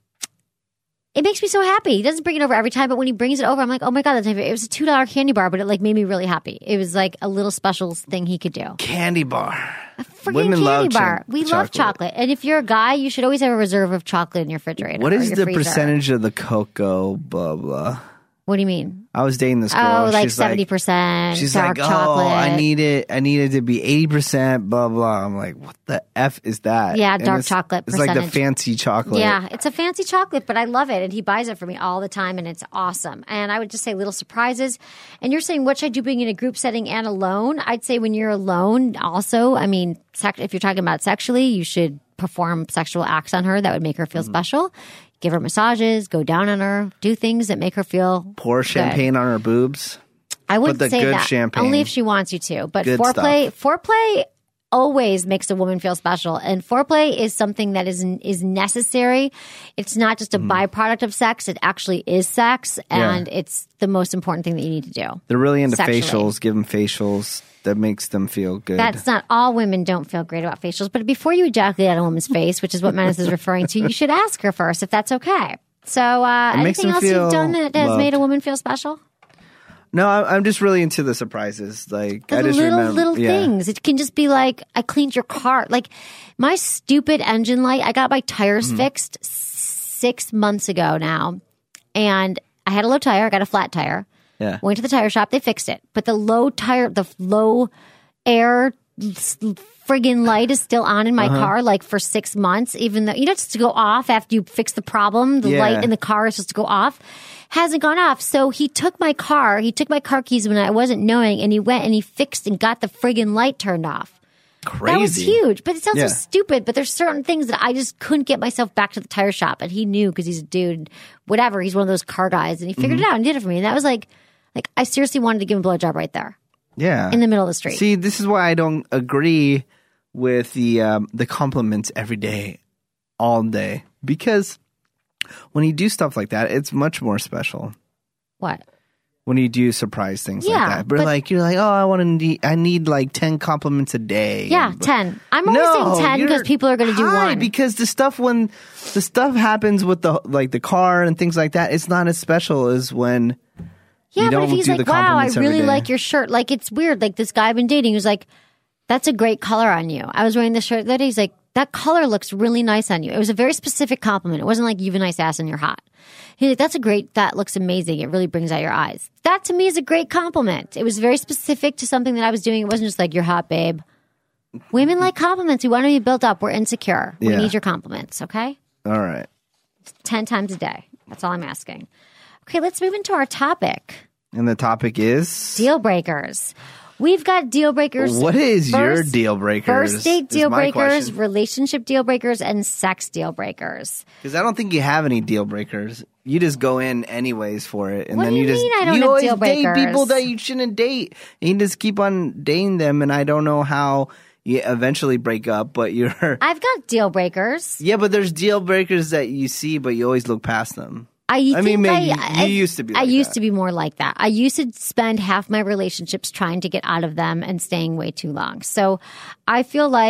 It makes me so happy. He doesn't bring it over every time, but when he brings it over, I'm like, oh my God, that's my favorite. It was a two dollar candy bar, but it like made me really happy. It was like a little special thing he could do. Candy bar. A freaking Women candy love bar. ch- we chocolate. love chocolate. And if you're a guy, you should always have a reserve of chocolate in your refrigerator. What is your the freezer. percentage of the cocoa, blah, blah? What do you mean? I was dating this girl. Oh, like she's seventy percent She's dark like, chocolate. oh, I need it. I need it to be eighty percent, blah, blah. I'm like, what the F is that? Yeah, And dark it's, chocolate It's like the percentage. fancy chocolate. Yeah, it's a fancy chocolate, but I love it. And he buys it for me all the time, and it's awesome. And I would just say little surprises. And you're saying, what should I do being in a group setting and alone? I'd say when you're alone also, I mean, sec- if you're talking about sexually, you should perform sexual acts on her that would make her feel mm-hmm. special. Give her massages, go down on her, do things that make her feel Pour champagne good. on her boobs. I wouldn't Put the say good that. champagne. Only if she wants you to. But Good foreplay, stuff. foreplay always makes a woman feel special. And foreplay is something that is is necessary. It's not just a mm. byproduct of sex. It actually is sex. And yeah. it's the most important thing that you need to do. They're really into sexually. facials. Give them facials. That makes them feel good. That's not all women don't feel great about facials. But before you ejaculate on a woman's face, which is what Menace is referring to, you should ask her first if that's okay. So uh, anything else you've done that has loved. made a woman feel special? No, I'm just really into the surprises. Like the I just little remember, little yeah. things. It can just be like, I cleaned your car. Like my stupid engine light. I got my tires mm-hmm. fixed six months ago now, and I had a low tire. I got a flat tire. Yeah. Went to the tire shop. They fixed it, but the low tire, the low air friggin' light is still on in my uh-huh. car, like for six months. Even though you know it's supposed to go off after you fix the problem. The yeah. light in the car is supposed to go off. Hasn't gone off. So he took my car. He took my car keys when I wasn't knowing, and he went and he fixed and got the friggin' light turned off. Crazy. That was huge. But it sounds yeah. so stupid. But there's certain things that I just couldn't get myself back to the tire shop, and he knew because he's a dude. Whatever. He's one of those car guys, and he figured mm-hmm. it out and did it for me. And that was like, like I seriously wanted to give him a blowjob right there. Yeah. In the middle of the street. See, this is why I don't agree with the um, the compliments every day, all day, because when you do stuff like that, it's much more special. What? When you do surprise things yeah, like that, but, but like you're like, oh, I want to need, I need like ten compliments a day. Yeah, and, ten. I'm only no, saying ten because people are going to do high, one. Because the stuff when the stuff happens with the like the car and things like that, it's not as special as when. Yeah, you but don't if he's do like, the wow, I compliments every really day. like your shirt. Like it's weird. Like this guy I've been dating who's like, that's a great color on you. I was wearing this shirt the other day. He's like, that color looks really nice on you. It was a very specific compliment. It wasn't like you have a nice ass and you're hot. He's like, that's a great, that looks amazing. It really brings out your eyes. That to me is a great compliment. It was very specific to something that I was doing. It wasn't just like, you're hot, babe. Women like compliments. We want to be built up. We're insecure. We Yeah. need your compliments, okay? All right. Ten times a day. That's all I'm asking. Okay, let's move into our topic. And the topic is Deal breakers. We've got deal breakers. What is first, your deal breakers? First date is deal my breakers, question. relationship deal breakers, and sex deal breakers. Because I don't think you have any deal breakers. You just go in anyways for it, and What then do you you just mean I don't you have always deal date breakers? people that you shouldn't date, and you just keep on dating them. And I don't know how you eventually break up, but you're I've got deal breakers. yeah. But there's deal breakers that you see, but you always look past them. I, I think mean, maybe I, you used to be I like used that. to be more like that. I used to spend half my relationships trying to get out of them and staying way too long. So I feel like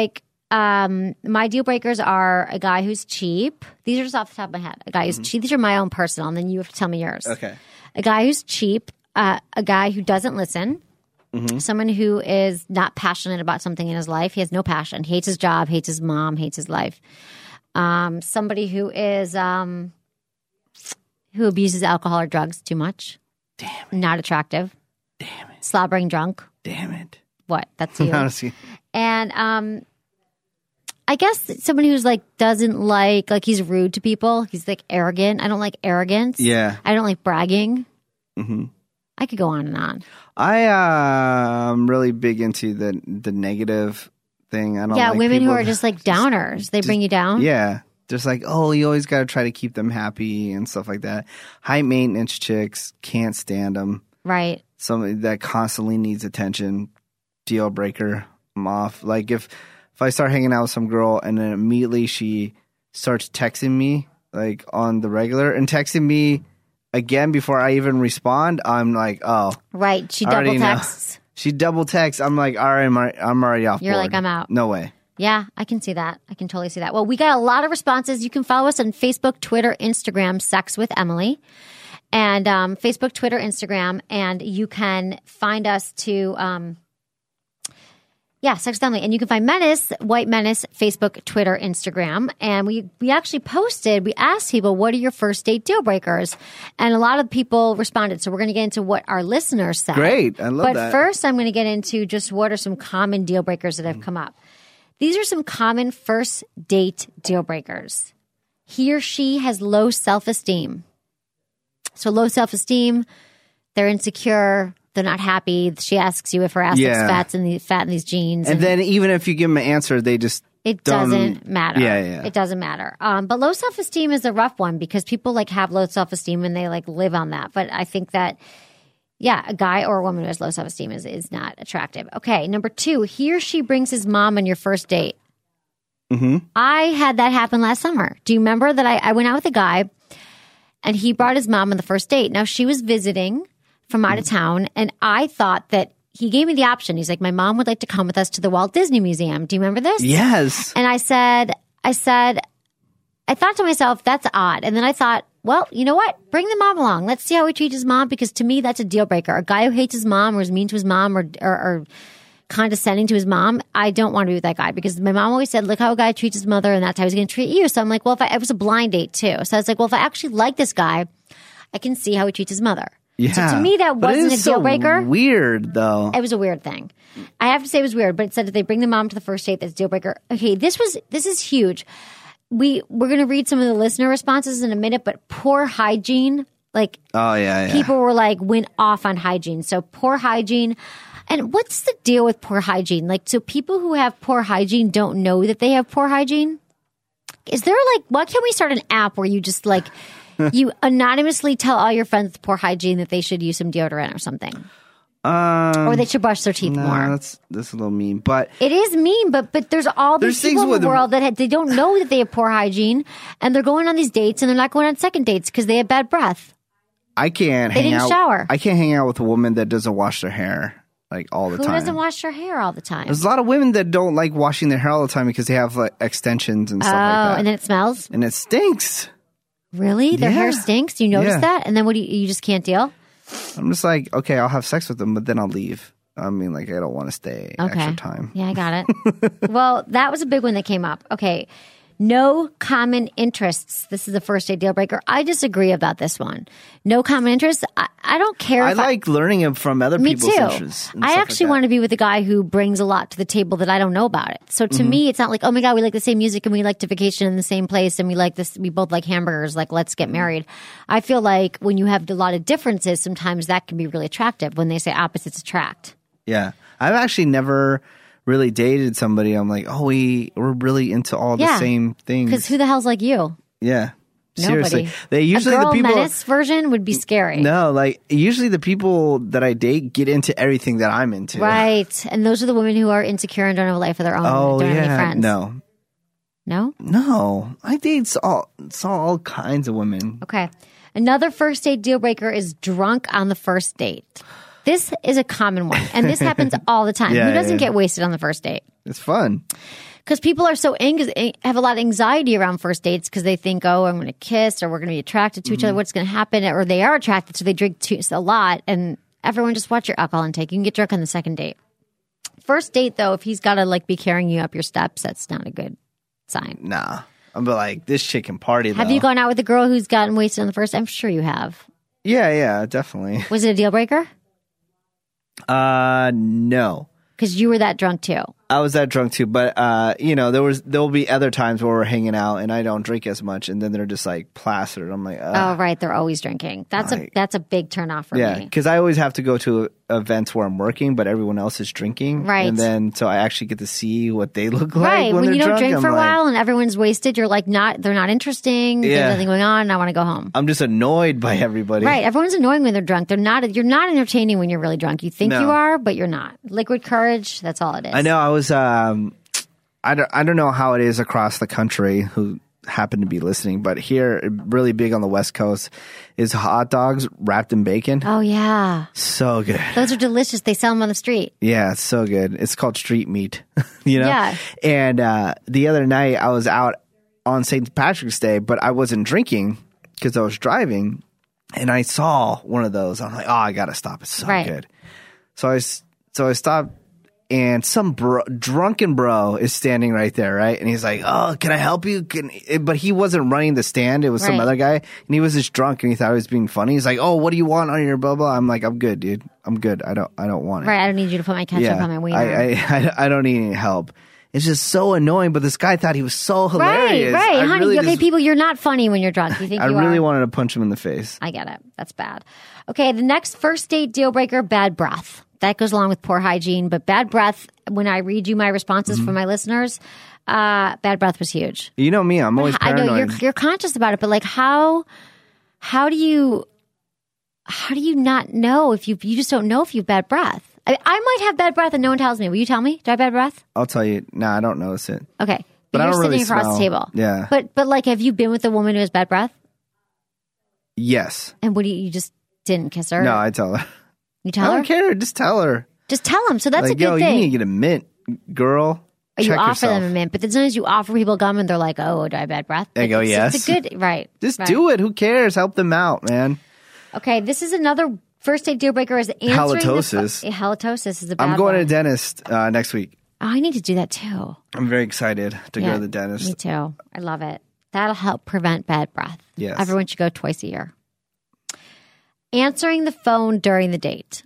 um, my deal breakers are a guy who's cheap. These are just off the top of my head. A guy who's mm-hmm. cheap. These are my own personal, and then you have to tell me yours. Okay. A guy who's cheap. Uh, a guy who doesn't listen. Mm-hmm. Someone who is not passionate about something in his life. He has no passion. Hates his job. Hates his mom. Hates his life. Um, somebody who is um, who abuses alcohol or drugs too much. Damn it. Not attractive. Damn it. Slobbering drunk. Damn it. What? That's you. Honestly. And um, I guess somebody who's like doesn't like like he's rude to people. He's like arrogant. I don't like arrogance. Yeah. I don't like bragging. Mm-hmm. I could go on and on. I uh, am really big into the the negative thing. I don't. Yeah, like women who people are just like downers. Just, they bring you down. Yeah, just like oh, you always got to try to keep them happy and stuff like that. High maintenance chicks, can't stand them. Right. Somebody that constantly needs attention, deal breaker. I'm off. Like if if I start hanging out with some girl and then immediately she starts texting me like on the regular and texting me again before I even respond, I'm like, oh. Right. She double texts. Know. She double texts. I'm like, all right, I'm, I'm already off You're board. like, I'm out. No way. Yeah, I can see that. I can totally see that. Well, we got a lot of responses. You can follow us on Facebook, Twitter, Instagram, Sex with Emily. And um, Facebook, Twitter, Instagram. And you can find us to... Um, Yeah, Sex with Emily. And you can find Menace, White Menace, Facebook, Twitter, Instagram. And we, we actually posted, we asked people, what are your first date deal breakers? And a lot of people responded. So we're going to get into what our listeners said. Great. I love but that. But first, I'm going to get into just what are some common deal breakers that have come up. These are some common first date deal breakers. He or she has low self-esteem. So low self-esteem, they're insecure. They're not happy. She asks you if her ass yeah. looks fat in, the, fat in these jeans. And, and then even if you give them an answer, they just It don't, doesn't matter. Yeah, yeah. It doesn't matter. Um, but low self-esteem is a rough one because people like have low self-esteem and they like live on that. But I think that, yeah, a guy or a woman who has low self-esteem is, is not attractive. Okay, number two, he or she brings his mom on your first date. Mm-hmm. I had that happen last summer. Do you remember that I, I went out with a guy and he brought his mom on the first date? Now, she was visiting from out of town, and I thought that he gave me the option. He's like, my mom would like to come with us to the Walt Disney Museum. Do you remember this? Yes. And I said, I said, I thought to myself, that's odd. And then I thought, well, you know what? Bring the mom along. Let's see how he treats his mom, because to me, that's a deal breaker. A guy who hates his mom or is mean to his mom or, or, or condescending to his mom, I don't want to be with that guy, because my mom always said, look how a guy treats his mother and that's how he's going to treat you. So I'm like, well, if I, it was a blind date too. So I was like, well, if I actually like this guy, I can see how he treats his mother. Yeah. So to me, that but wasn't it is a deal so breaker. Weird though. It was a weird thing. I have to say it was weird, but it said that they bring the mom to the first date, that's a deal breaker. Okay, this was this is huge. We we're going to read some of the listener responses in a minute, but poor hygiene, like oh yeah, yeah. people were like went off on hygiene. So poor hygiene. And what's the deal with poor hygiene? Like, so people who have poor hygiene don't know that they have poor hygiene? Is there like, why can't we start an app where you just like you anonymously tell all your friends with poor hygiene that they should use some deodorant or something, um, or they should brush their teeth no, more? That's that's a little mean, but it is mean. But but there's all these there's people in with the world that ha- they don't know that they have poor hygiene, and they're going on these dates and they're not going on second dates because they have bad breath. I can't. They hang didn't out, shower. I can't hang out with a woman that doesn't wash their hair like all the Who time. doesn't wash their hair all the time? There's a lot of women that don't like washing their hair all the time because they have like extensions and stuff oh, like that. and then it smells. And it stinks. Really? Their Yeah. hair stinks? Do you notice Yeah. that? And then what do you, you just can't deal? I'm just like, okay, I'll have sex with them, but then I'll leave. I mean, like, I don't want to stay Okay. extra time. Yeah, I got it. Well, that was a big one that came up. Okay. No common interests. This is the first date deal breaker. I disagree about this one. No common interests. I, I don't care. I if like learning it from other Me people's too. interests. and I stuff actually like want to be with a guy who brings a lot to the table that I don't know about it. So to Mm-hmm. me, it's not like, oh my God, we like the same music and we like to vacation in the same place and we like this, we both like hamburgers, like let's get married. I feel like when you have a lot of differences, sometimes that can be really attractive when they say opposites attract. Yeah. I've actually never really dated somebody. I'm like, oh, we, we're really into all the Yeah. same things. Because who the hell's like you? Yeah. Nobody. Seriously. They usually a girl the people menace version would be scary. No, like usually the people that I date get into everything that I'm into. Right. And those are the women who are insecure and don't have a life of their own. Oh, don't have any yeah. friends. No. No? No. I date all saw all kinds of women. Okay. Another first date deal breaker is drunk on the first date. This is a common one, and this happens all the time. Yeah, Who doesn't yeah. get wasted on the first date? It's fun. Because people are so ang- have a lot of anxiety around first dates because they think, oh, I'm going to kiss or we're going to be attracted to each other. What's going to happen? Or they are attracted, so they drink too, a lot. And everyone just watch your alcohol intake. You can get drunk on the second date. First date, though, if he's got to like be carrying you up your steps, that's not a good sign. Nah. I'm like, this chick can party, though. Have you gone out with a girl who's gotten wasted on the first? I'm sure you have. Yeah, yeah, definitely. Was it a deal breaker? Uh, no. Because you were that drunk, too. I was that drunk too, but uh, you know, there was there will be other times where we're hanging out and I don't drink as much, and then they're just like plastered. I'm like, ugh. Oh, right, they're always drinking. That's like, a that's a big turnoff for yeah, me. because I always have to go to events where I'm working, but everyone else is drinking, right? And then so I actually get to see what they look like, right? When, when you don't drunk. drink I'm for a like, while and everyone's wasted, you're like, not they're not interesting. Yeah. There's nothing going on. And I want to go home. I'm just annoyed by everybody. Right? Everyone's annoying when they're drunk. They're not. You're not entertaining when you're really drunk. You think No. you are, but you're not. Liquid courage. That's all it is. I know. I was. Um, I don't. I don't know how it is across the country. Who happen to be listening, but here, really big on the West Coast, is hot dogs wrapped in bacon. Oh yeah, so good. Those are delicious. They sell them on the street. Yeah, it's so good. It's called street meat, you know? Yeah. And uh, the other night I was out on Saint Patrick's Day, but I wasn't drinking because I was driving, and I saw one of those. I'm like, oh, I got to stop. It's so Right. good. So I, s- so I stopped, and some bro, drunken bro is standing right there, right? And he's like, oh, can I help you? Can, but he wasn't running the stand. It was some Right. other guy, and he was just drunk, and he thought he was being funny. He's like, oh, what do you want on your blah, blah? I'm like, I'm good, dude. I'm good. I don't, I don't want it. Right. I don't need you to put my ketchup on my wiener. I, I, I, I don't need any help. It's just so annoying, but this guy thought he was so right. hilarious. Right. I Honey. really Okay. just- People, you're not funny when you're drunk. You think I you really are? wanted to punch him in the face. I get it. That's bad. Okay, the next first date deal breaker, bad breath. That goes along with poor hygiene, but bad breath, when I read you my responses Mm-hmm. from my listeners, uh, bad breath was huge. You know me, I'm always I paranoid. know you're you're conscious about it, but like how how do you how do you not know if you you just don't know if you have bad breath? I, I might have bad breath and no one tells me. Will you tell me? Do I have bad breath? I'll tell you. No, I don't notice it. Okay. But I you're don't sitting really across smell. the table. Yeah. But but like have you been with a woman who has bad breath? Yes. And what do you, you just didn't kiss her? No, I tell her. You I tell her? don't care. Just tell her. Just tell him. So that's like, a good yo, thing. you need to get a mint, girl. Or you Check offer yourself. them a mint, but then sometimes you offer people gum and they're like, "Oh, do I have bad breath?" I Like, go, it's, yes. It's a good, right? Just right. do it. Who cares? Help them out, man. Okay, this is another first date deal breaker. Is answering Halitosis. The, pho- halitosis is a bad I'm going one. to the dentist uh, next week. Oh, I need to do that too. I'm very excited to go Yeah, to the dentist. Me too. I love it. That'll help prevent bad breath. Yes. Everyone should go twice a year. Answering the phone during the date.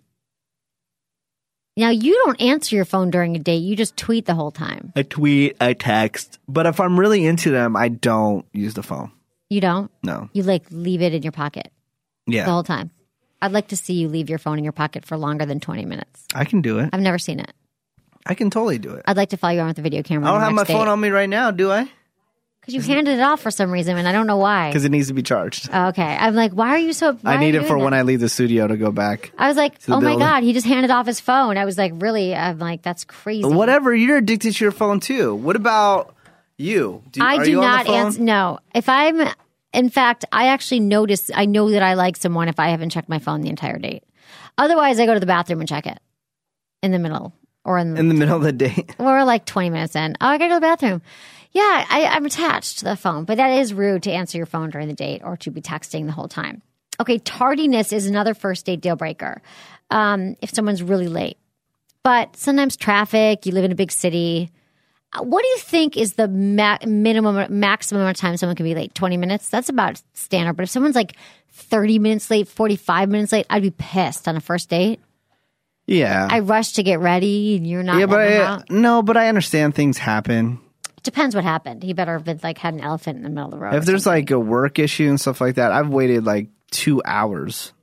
Now, you don't answer your phone during a date. You just tweet the whole time. I tweet, I text, but if I'm really into them, I don't use the phone. You don't? No. You like leave it in your pocket Yeah. the whole time. I'd like to see you leave your phone in your pocket for longer than twenty minutes. I can do it. I've never seen it. I can totally do it. I'd like to follow you on with the video camera. I don't have my phone on me right now, do I? Because you handed it off for some reason, and I don't know why. Because it needs to be charged. Okay. I'm like, why are you so... why I are need you it for doing when that? I leave the studio to go back. I was like, the oh my building. God, he just handed off his phone. I was like, really? I'm like, that's crazy. Whatever, you're addicted to your phone too. What about you? do I are do you on the not phone? answer. No. If I'm... In fact, I actually notice... I know that I like someone if I haven't checked my phone the entire date. Otherwise, I go to the bathroom and check it. In the middle. Or in, In the middle of the day. Or like twenty minutes in. Oh, I gotta go to the bathroom. Yeah, I, I'm attached to the phone, but that is rude to answer your phone during the date or to be texting the whole time. Okay, tardiness is another first date deal breaker. Um, if someone's really late. But sometimes traffic, you live in a big city. Uh, What do you think is the ma- minimum, maximum amount of time someone can be late? twenty minutes? That's about standard. But if someone's like thirty minutes late, forty-five minutes late, I'd be pissed on a first date. Yeah. I rush to get ready and you're not. yeah, but letting them I, out. no, but I understand things happen. Depends what happened. He better have been like had an elephant in the middle of the road. If or there's something. like a work issue and stuff like that, I've waited like two hours,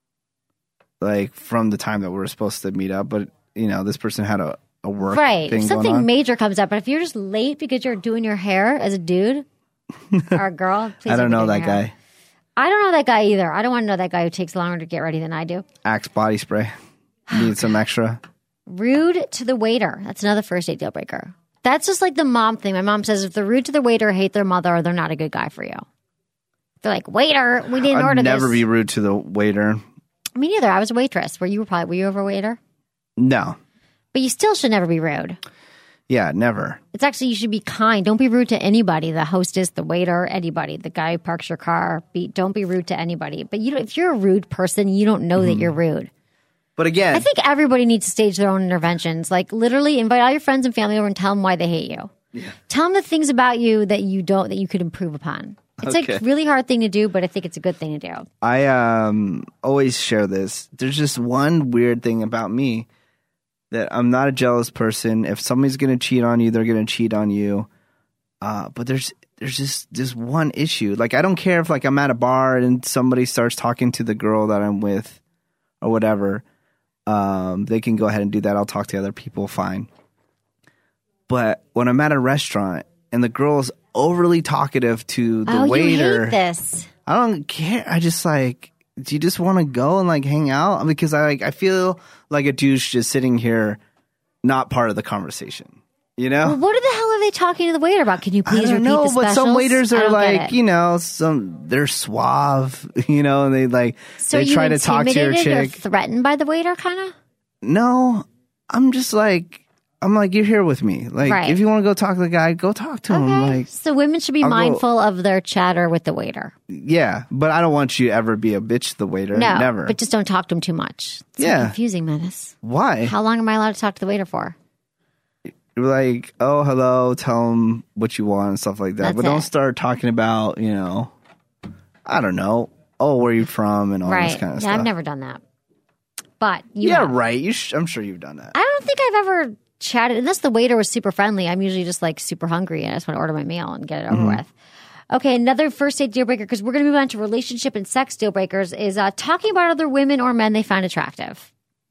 like from the time that we were supposed to meet up. But you know, this person had a, a work right, thing if going something on. major comes up, but if you're just late because you're doing your hair as a dude or a girl, please I don't be know doing that your hair. guy. I don't know that guy either. I don't want to know that guy who takes longer to get ready than I do. Axe body spray. Need some extra. Rude to the waiter. That's another first date deal breaker. That's just like the mom thing. My mom says if they're rude to the waiter, hate their mother, they're not a good guy for you. They're like, waiter, we didn't I'd order never this. be rude to the waiter. Me neither. I was a waitress. Were you probably were you ever a waiter? No. But you still should never be rude. Yeah, never. It's actually, you should be kind. Don't be rude to anybody. The hostess, the waiter, anybody. The guy who parks your car. Be, don't be rude to anybody. But you, don't- if you're a rude person, you don't know that you're rude. But again, I think everybody needs to stage their own interventions. Like literally invite all your friends and family over and tell them why they hate you. Yeah. Tell them the things about you that you don't, that you could improve upon. It's Okay. like a really hard thing to do, but I think it's a good thing to do. I um always share this. There's just one weird thing about me that I'm not a jealous person. If somebody's gonna cheat on you, they're gonna cheat on you. Uh, but there's there's just this one issue. Like I don't care if like I'm at a bar and somebody starts talking to the girl that I'm with or whatever. Um, they can go ahead and do that. I'll talk to other people, fine. But when I'm at a restaurant and the girl's overly talkative to the oh, waiter, you hate this. I don't care. I just like, do you just want to go and like hang out? Because I like, I feel like a douche just sitting here, not part of the conversation. You know? Well, what the hell are they talking to the waiter about? Can you please I don't repeat know, the but specials? some waiters I are don't get like, it. you know, some they're suave, you know, and they like So they you try to talk to your intimidated or chick. threatened by the waiter, kind of? No, I'm just like, I'm like, you're here with me. Like, Right. if you want to go talk to the guy, go talk to him. Okay. Like, So women should be I'll go- mindful of their chatter with the waiter. yeah, but I don't want you to ever be a bitch to the waiter. No, Never. but just don't talk to him too much. It's so Yeah. confusing, Menace. Why? How long am I allowed to talk to the waiter for? You're like, oh, hello, tell them what you want and stuff like that. That's but don't it. start talking about, you know, I don't know, oh, where you from and all right. this kind of yeah, stuff. I've never done that. But you yeah, have. right. You sh- I'm sure you've done that. I don't think I've ever chatted, unless the waiter was super friendly. I'm usually just like super hungry and I just want to order my meal and get it over Mm-hmm. with. Okay, another first date deal breaker, because we're going to move on to relationship and sex deal breakers, is uh, talking about other women or men they find attractive.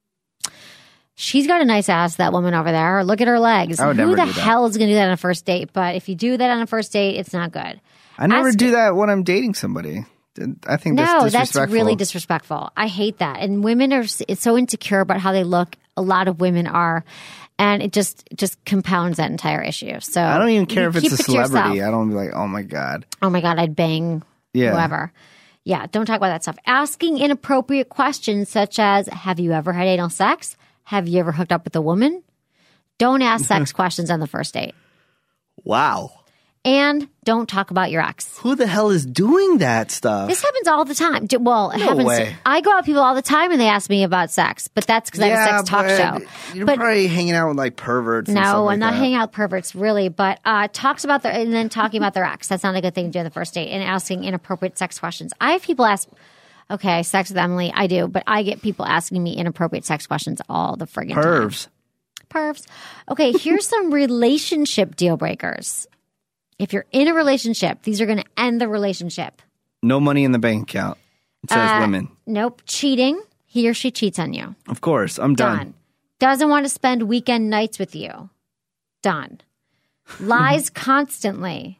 She's got a nice ass, that woman over there. Look at her legs. I would Who never the do that. hell is going to do that on a first date? But if you do that on a first date, it's not good. I never Ask- do that when I'm dating somebody. I think that's No, disrespectful. that's really disrespectful. I hate that. And women are s- it's so insecure about how they look. A lot of women are. And it just just compounds that entire issue. So I don't even care you if it's keep a it to yourself. celebrity. I don't be like, oh my God. Oh my God, I'd bang Yeah. whoever. Yeah, don't talk about that stuff. Asking inappropriate questions such as, have you ever had anal sex? Have you ever hooked up with a woman? Don't ask sex questions on the first date. Wow. And don't talk about your ex. Who the hell is doing that stuff? This happens all the time. D- Well, it No happens. way. I go out with people all the time and they ask me about sex, but that's because I have a sex talk but show. You're But probably hanging out with like perverts. and stuff no, like I'm not that. hanging out with perverts, really. But uh, talks about their and then talking about their ex. That's not a good thing to do on the first date. And asking inappropriate sex questions. I have people ask. Okay, sex with Emily, I do, but I get people asking me inappropriate sex questions all the friggin' time. Pervs. Pervs. Okay, here's some relationship deal breakers. If you're in a relationship, these are going to end the relationship. No money in the bank account. It says Uh, women. Nope. Cheating. He or she cheats on you. Of course. I'm done. Done. Doesn't want to spend weekend nights with you. Done. Lies constantly.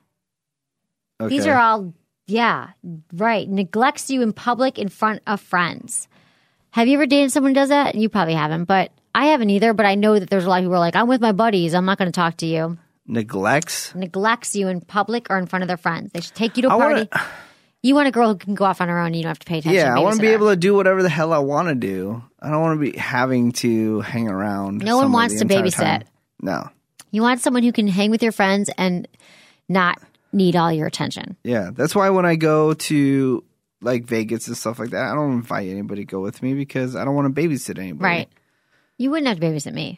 Okay. These are all, yeah, right. Neglects you in public in front of friends. Have you ever dated someone who does that? You probably haven't, but I haven't either. But I know that there's a lot of people who are like, I'm with my buddies. I'm not going to talk to you. Neglects. Neglects you in public or in front of their friends. They should take you to a I party. wanna- You want a girl who can go off on her own and you don't have to pay attention. Yeah, I want to be able to. to do whatever the hell I want to do. I don't want to be having to hang around. No one somewhere wants the to entire babysit. time. No. You want someone who can hang with your friends and not need all your attention. Yeah, that's why when I go to like Vegas and stuff like that, I don't invite anybody to go with me because I don't want to babysit anybody. Right. You wouldn't have to babysit me.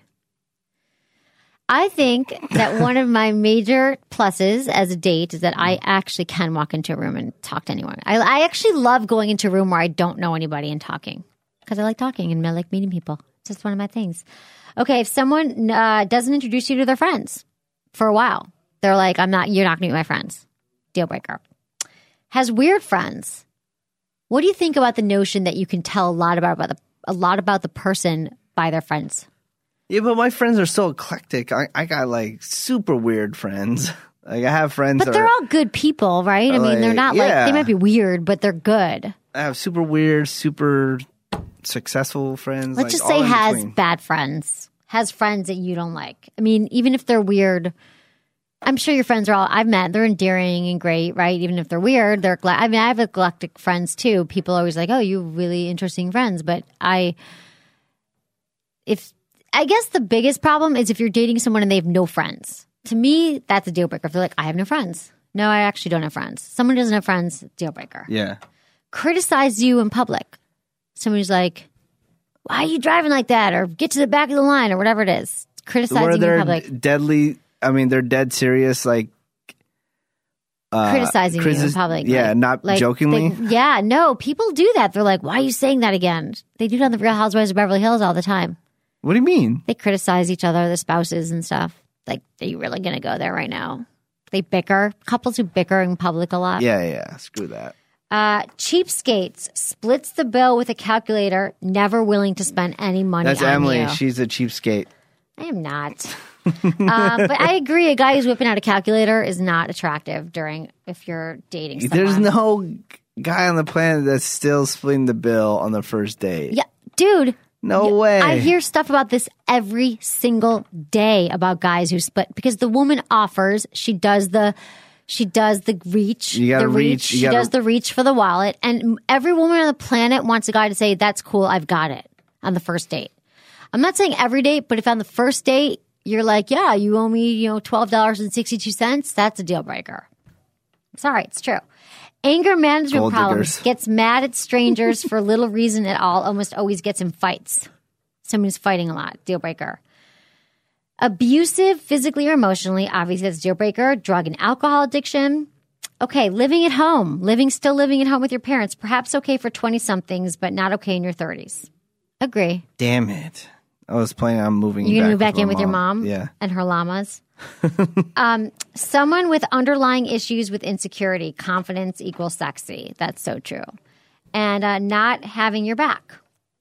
I think that one of my major pluses as a date is that I actually can walk into a room and talk to anyone. I, I actually love going into a room where I don't know anybody and talking because I like talking and I like meeting people. It's just one of my things. Okay, if someone uh, doesn't introduce you to their friends for a while, they're like, "I'm not. You're not going to meet my friends." Deal breaker. Has weird friends. What do you think about the notion that you can tell a lot about, about the, a lot about the person by their friends? Yeah, but my friends are so eclectic. I, I got like super weird friends. Like I have friends But that they're are, all good people, right? I mean, they're Like, not yeah. like, they might be weird, but they're good. I have super weird, super successful friends. Let's like, just all say in has between. bad friends, has friends that you don't like. I mean, even if they're weird, I'm sure your friends are all, I've met, they're endearing and great, right? Even if they're weird, they're, gla- I mean, I have eclectic friends too. People are always like, oh, you have really interesting friends. But I, if, I guess the biggest problem is if you're dating someone and they have no friends. To me, that's a deal breaker. If they're like, I have no friends. No, I actually don't have friends. Someone doesn't have friends, deal breaker. Yeah. Criticize you in public. Somebody's like, why are you driving like that? Or get to the back of the line or whatever it is. Criticizing Where you they're in public. deadly, I mean, they're dead serious, like. Uh, criticizing crisis- you in public. Yeah, like, not like jokingly. they- yeah, no, people do that. They're like, why are you saying that again? They do it on the Real Housewives of Beverly Hills all the time. What do you mean? They criticize each other, their spouses and stuff. Like, are you really going to go there right now? They bicker. Couples who bicker in public a lot. Yeah, yeah, screw that. Uh, cheapskates, splits the bill with a calculator, never willing to spend any money That's on Emily. you. She's a cheapskate. I am not. uh, but I agree. A guy who's whipping out a calculator is not attractive during if you're dating someone. There's no guy on the planet that's still splitting the bill on the first date. Yeah, dude. No y- way. I hear stuff about this every single day about guys who split because the woman offers. She does the. She does the reach. You gotta the reach, you She gotta- does the reach for the wallet, and every woman on the planet wants a guy to say, "That's cool. I've got it." On the first date. I'm not saying every date, but if on the first date you're like, yeah, you owe me, you know, twelve dollars and sixty-two cents, that's a deal breaker. Sorry, it's true. Anger management Gold problems. diggers. Gets mad at strangers for little reason at all. Almost always gets in fights. Someone who's fighting a lot. Deal breaker. Abusive physically or emotionally. Obviously, that's deal breaker. Drug and alcohol addiction. Okay, living at home. Living, still living at home with your parents. Perhaps okay for twenty-somethings, but not okay in your thirties. Agree. Damn it. I was planning on moving You're going to back move back in my with your mom Yeah. and her llamas? um, someone with underlying issues with insecurity. Confidence equals sexy. That's so true. And uh, not having your back.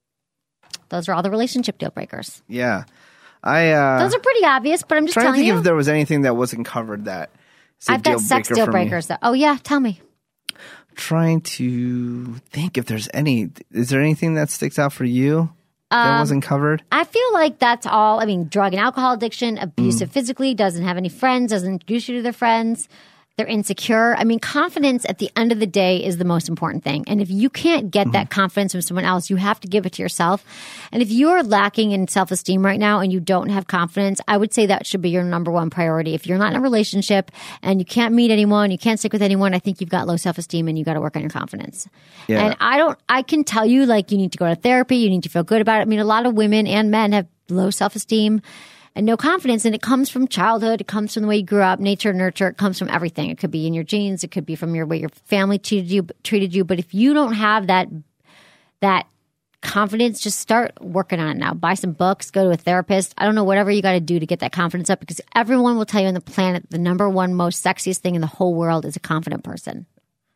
Those are all the relationship deal breakers. Yeah. I, uh. Those are pretty obvious, but I'm just trying to telling think you. if there was anything that wasn't covered that. is a I've got deal sex breaker deal for me. breakers. Though. Oh, yeah. Tell me. Trying to think if there's any. Is there anything that sticks out for you that Um, wasn't covered? I feel like that's all. I mean, drug and alcohol addiction, abusive Mm. physically, doesn't have any friends, doesn't introduce you to their friends. They're insecure. I mean, confidence at the end of the day is the most important thing. And if you can't get that Mm-hmm. confidence from someone else, you have to give it to yourself. And if you're lacking in self-esteem right now and you don't have confidence, I would say that should be your number one priority. If you're not in a relationship and you can't meet anyone, you can't stick with anyone, I think you've got low self-esteem and you got to work on your confidence. Yeah. And I don't, I can tell you, like, you need to go to therapy, you need to feel good about it. I mean, a lot of women and men have low self-esteem and no confidence. And it comes from childhood. It comes from the way you grew up, nature, nurture. It comes from everything. It could be in your genes. It could be from your way your family treated you, treated you. But if you don't have that, that confidence, just start working on it now. Buy some books, go to a therapist. I don't know, whatever you got to do to get that confidence up, because everyone will tell you on the planet, the number one most sexiest thing in the whole world is a confident person.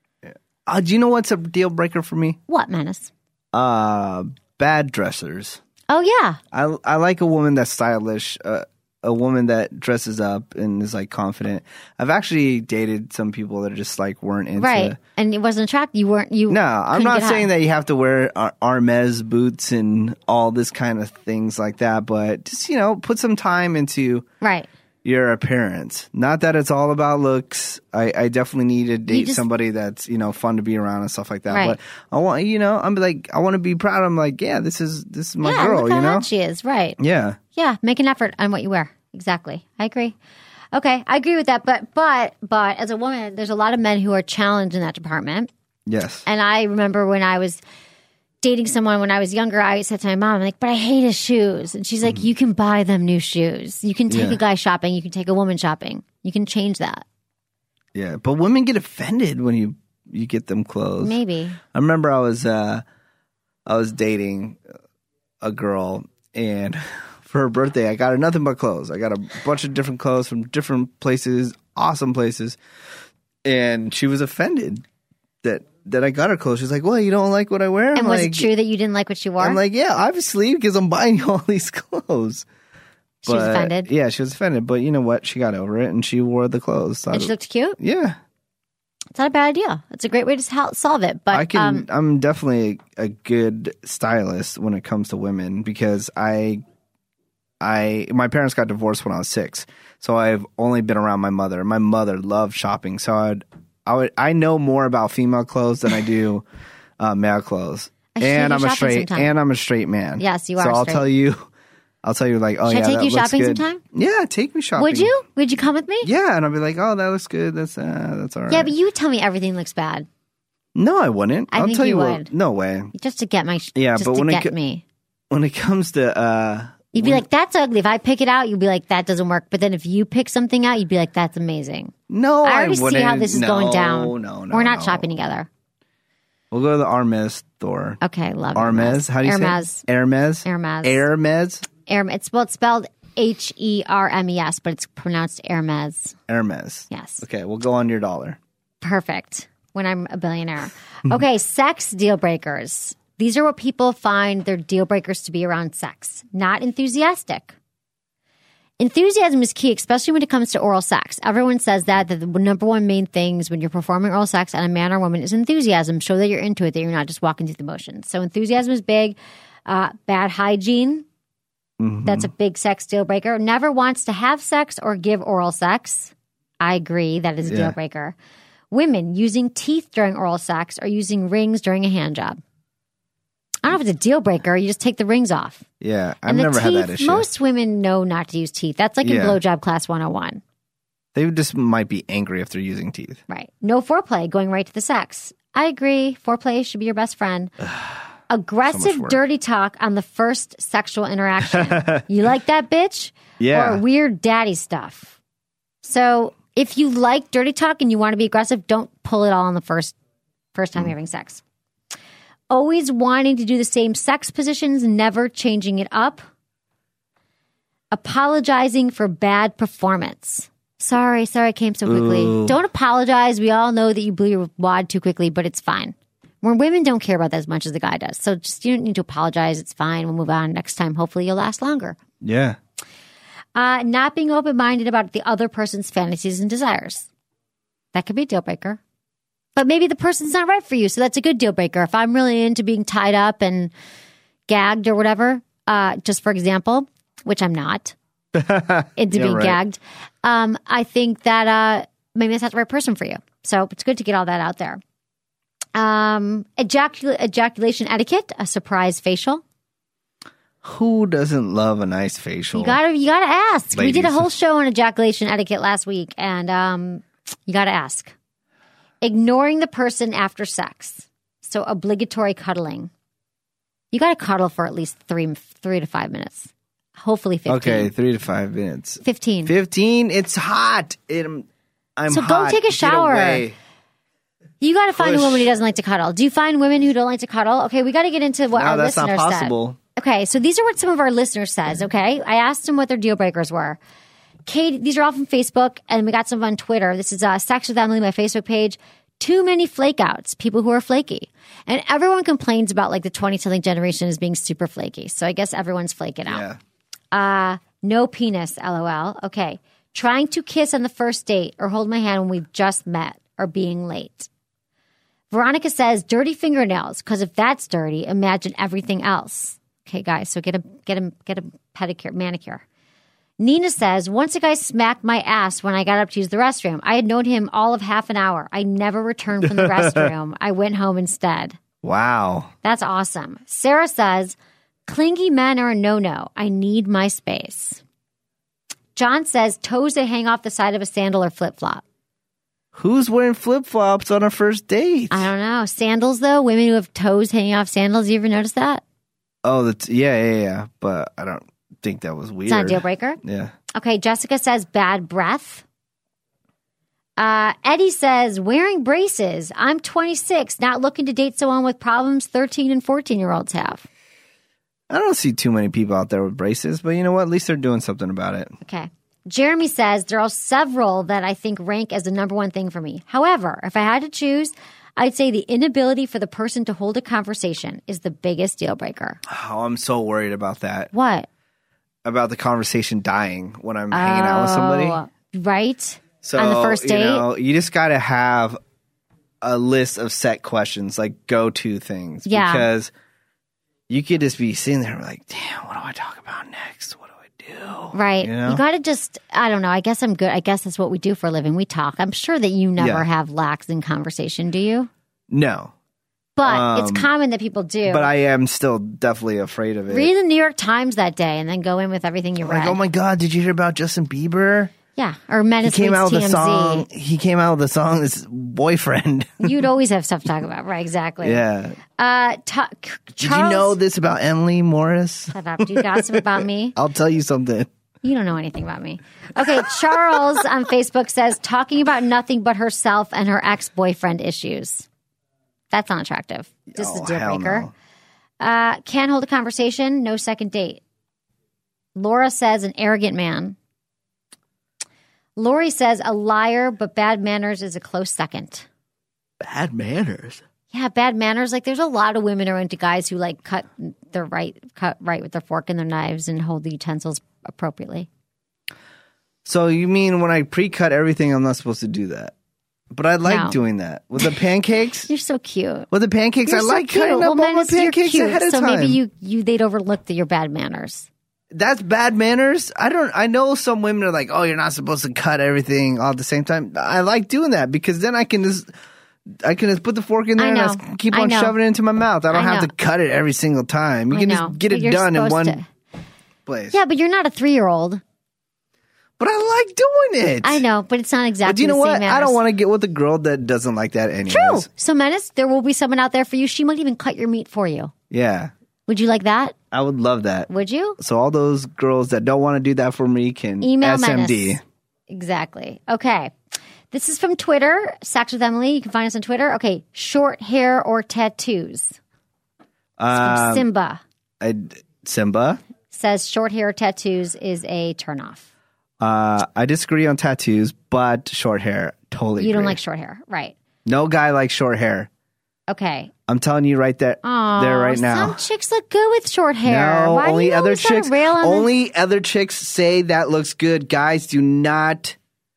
Uh, do you know what's a deal breaker for me? What, Menace? Uh, bad dressers. Oh, yeah. I I like a woman that's stylish, uh, a woman that dresses up and is like confident. I've actually dated some people that just like weren't into. Right. And it wasn't attractive. You weren't, you. No, I'm couldn't not get saying high. that you have to wear Ar- Hermes boots and all this kind of things like that, but just, you know, put some time into Right. your appearance. Not that it's all about looks. I, I definitely need to date just- somebody that's, you know, fun to be around and stuff like that. Right. But I want, you know, I'm like, I want to be proud. I'm like, yeah, this is this is my Yeah, girl, look how you know? hot she is. Right. Yeah. Yeah, make an effort on what you wear. Exactly. I agree. Okay, I agree with that. But but but as a woman, there's a lot of men who are challenged in that department. Yes. And I remember when I was dating someone when I was younger, I said to my mom, I'm like, but I hate his shoes. And she's like, you can buy them new shoes. You can take Mm-hmm. Yeah. a guy shopping. You can take a woman shopping. You can change that. Yeah. But women get offended when you you get them clothes. Maybe. I remember I was uh I was dating a girl, and for her birthday I got her nothing but clothes. I got a bunch of different clothes from different places, awesome places. And she was offended that that I got her clothes. She's like, "Well, you don't like what I wear?" And I'm was like, it true that you didn't like what she wore? I'm like, "Yeah, obviously, because I'm buying you all these clothes." She was But- offended? Yeah, she was offended. But you know what? She got over it and she wore the clothes. and she looked cute? Yeah. It's not a bad idea. It's a great way to hel- solve it. But I can. um, I'm definitely a, a good stylist when it comes to women because I, I my parents got divorced when I was six, so I've only been around my mother. My mother loved shopping, so I'd, I would I know more about female clothes than I do uh, male clothes. I should take And you I'm a shopping straight sometime. and I'm a straight man. Yes, you So are I'll straight. tell you, I'll tell you like, oh Should yeah, I take that you looks shopping good. sometime? Yeah, take me shopping. Would you? Would you come with me? Yeah, and I'll be like, oh, that looks good. That's uh, that's all right. Yeah, but you would tell me everything looks bad. No, I wouldn't. I I'll think tell you you would. what. No way. Just to get my, sh- Yeah, just but to when it get co- me. When it comes to, uh, You'd be like, that's ugly. If I pick it out, you'd be like, that doesn't work. But then if you pick something out, you'd be like, that's amazing. no, I I already wouldn't. see how this is no, going down. No, no, We're not no. shopping together. We'll go to the Hermes store. Okay, love it. Hermes? How do you Hermes. say it? Hermes? Hermes. Hermes? Hermes. It's, well, it's spelled H E R M E S, but it's pronounced Hermes. Hermes. Yes. Okay, we'll go on your dollar. Perfect. When I'm a billionaire. Okay, sex deal breakers. These are what people find their deal breakers to be around sex. Not enthusiastic. Enthusiasm is key, especially when it comes to oral sex. Everyone says that, that the number one main things when you're performing oral sex on a man or woman is enthusiasm. Show that you're into it, that you're not just walking through the motions. So enthusiasm is big. Uh, bad hygiene. Mm-hmm. That's a big sex deal breaker. Never wants to have sex or give oral sex. I agree. That is a Yeah. deal breaker. Women using teeth during oral sex or using rings during a hand job. I don't know if it's a deal breaker. You just take the rings off. Yeah, I've And the never teeth, had that issue. most women know not to use teeth. That's like in Yeah. blowjob class one oh one. They just might be angry if they're using teeth. Right. No foreplay, going right to the sex. I agree. Foreplay should be your best friend. Aggressive, work. dirty talk on the first sexual interaction. You like that, bitch? Yeah. Or weird daddy stuff. So if you like dirty talk and you want to be aggressive, don't pull it all on the first first time you're having sex. Always wanting to do the same sex positions, never changing it up. Apologizing for bad performance. Sorry, sorry I came so quickly. Ooh. Don't apologize. We all know that you blew your wad too quickly, but it's fine. When women don't care about that as much as the guy does. So just you don't need to apologize. It's fine. We'll move on. Next time, hopefully you'll last longer. Yeah. Uh, not being open-minded about the other person's fantasies and desires. That could be a deal breaker. But maybe the person's not right for you, so that's a good deal breaker. If I'm really into being tied up and gagged or whatever, uh, just for example, which I'm not, into Yeah, being right. gagged, um, I think that uh, maybe that's not the right person for you. So it's good to get all that out there. Um, ejacul- ejaculation etiquette, a surprise facial. Who doesn't love a nice facial? You gotta, you gotta ask. We did a Ladies. whole show on ejaculation etiquette last week, and um, you gotta ask. Ignoring the person after sex, so obligatory cuddling. You gotta cuddle for at least three, three to five minutes. Hopefully, fifteen. Okay, three to five minutes. Fifteen. Fifteen. It's hot. It, I'm So go hot. take a Get shower. away. You gotta find a Push. woman who doesn't like to cuddle. Do you find women who don't like to cuddle? Okay, we gotta get into what No, our that's not listeners said. possible. Okay, so these are what some of our listeners says. Okay, I asked them what their deal breakers were. Kate, these are all from Facebook, and we got some on Twitter. This is uh, Sex with Emily, my Facebook page. Too many flakeouts, people who are flaky. And everyone complains about like the twenty-something generation as being super flaky. So I guess everyone's flaking out. Yeah. Uh, no penis, LOL. Okay. Trying to kiss on the first date or hold my hand when we've just met or being late. Veronica says dirty fingernails, because if that's dirty, imagine everything else. Okay, guys, so get a get a get a pedicure, manicure. Nina says, once a guy smacked my ass when I got up to use the restroom. I had known him all of half an hour. I never returned from the restroom. I went home instead. Wow. That's awesome. Sarah says, clingy men are a no-no. I need my space. John says, toes that hang off the side of a sandal or flip-flop. Who's wearing flip flops on a first date? I don't know. Sandals, though? Women who have toes hanging off sandals. You ever notice that? Oh, that's yeah, yeah, yeah. But I don't think that was weird. It's not a deal breaker. Yeah. Okay, Jessica says bad breath. Uh, Eddie says wearing braces. I'm twenty-six, not looking to date someone with problems thirteen and fourteen-year-olds have. I don't see too many people out there with braces, but you know what? At least they're doing something about it. Okay. Jeremy says there are several that I think rank as the number one thing for me. However, if I had to choose, I'd say the inability for the person to hold a conversation is the biggest deal breaker. Oh, I'm so worried about that. What? About the conversation dying when I'm hanging out with somebody. Oh, right? So, On the first date? You know, you just got to have a list of set questions, like go-to things. Yeah. Because you could just be sitting there like, damn, what do I talk about next? What do I do? Right. You You, know? got to just, I don't know. I guess I'm good. I guess that's what we do for a living. We talk. I'm sure that you never Yeah. have lacks in conversation, do you? No. But Um, it's common that people do. But I am still definitely afraid of it. Read the New York Times that day and then go in with everything you read. Like, oh my God, did you hear about Justin Bieber? Yeah, or Menace He came out with T M a Z. song. He came out with a song. This boyfriend. You'd always have stuff to talk about, right? Exactly. Yeah. Uh, ta- Did Charles, you know this about Emily Morris? Shut up. Do you gossip about me? I'll tell you something. You don't know anything about me. Okay, Charles on Facebook says, talking about nothing but herself and her ex-boyfriend issues. That's not attractive. This is Oh, a deal hell breaker. no. Uh, can't hold a conversation, no second date. Laura says, an arrogant man. Lori says, a liar, but bad manners is a close second. Bad manners. Yeah, bad manners. Like, there's a lot of women who are into guys who like cut their right, cut right with their fork and their knives and hold the utensils appropriately. So you mean when I pre-cut everything, I'm not supposed to do that? But I like No. doing that with the pancakes. You're so cute. With the pancakes, You're I so like cute. cutting well, up all my Menace, you're pancakes cute, ahead of so time. maybe you, you they'd overlook that your bad manners. That's bad manners. I don't. I know some women are like, "Oh, you're not supposed to cut everything all at the same time." I like doing that because then I can just, I can just put the fork in there I and know. just keep I on know. shoving it into my mouth. I don't I have know. to cut it every single time. You I can know, just get but it you're done in one supposed to. place. Yeah, but you're not a three-year-old. But I like doing it. I know, but it's not exactly But do you know the what? same manners. I don't want to get with a girl that doesn't like that anyways. True. So, Menace, there will be someone out there for you. She might even cut your meat for you. Yeah, Would you like that? I would love that. Would you? So all those girls that don't want to do that for me can Email S M D. Menace. Exactly. Okay. This is from Twitter, Sex with Emily. You can find us on Twitter. Okay. Short hair or tattoos? From Um, Simba. I, Simba. Says short hair or tattoos is a turnoff. Uh, I disagree on tattoos, but short hair, totally. You don't agree. like short hair. Right. No guy likes short hair. Okay. I'm telling you right there, Aw, there right now. Some chicks look good with short hair. No, Why only do you other always try to chicks. rail on the- Only other chicks say that looks good. Guys do not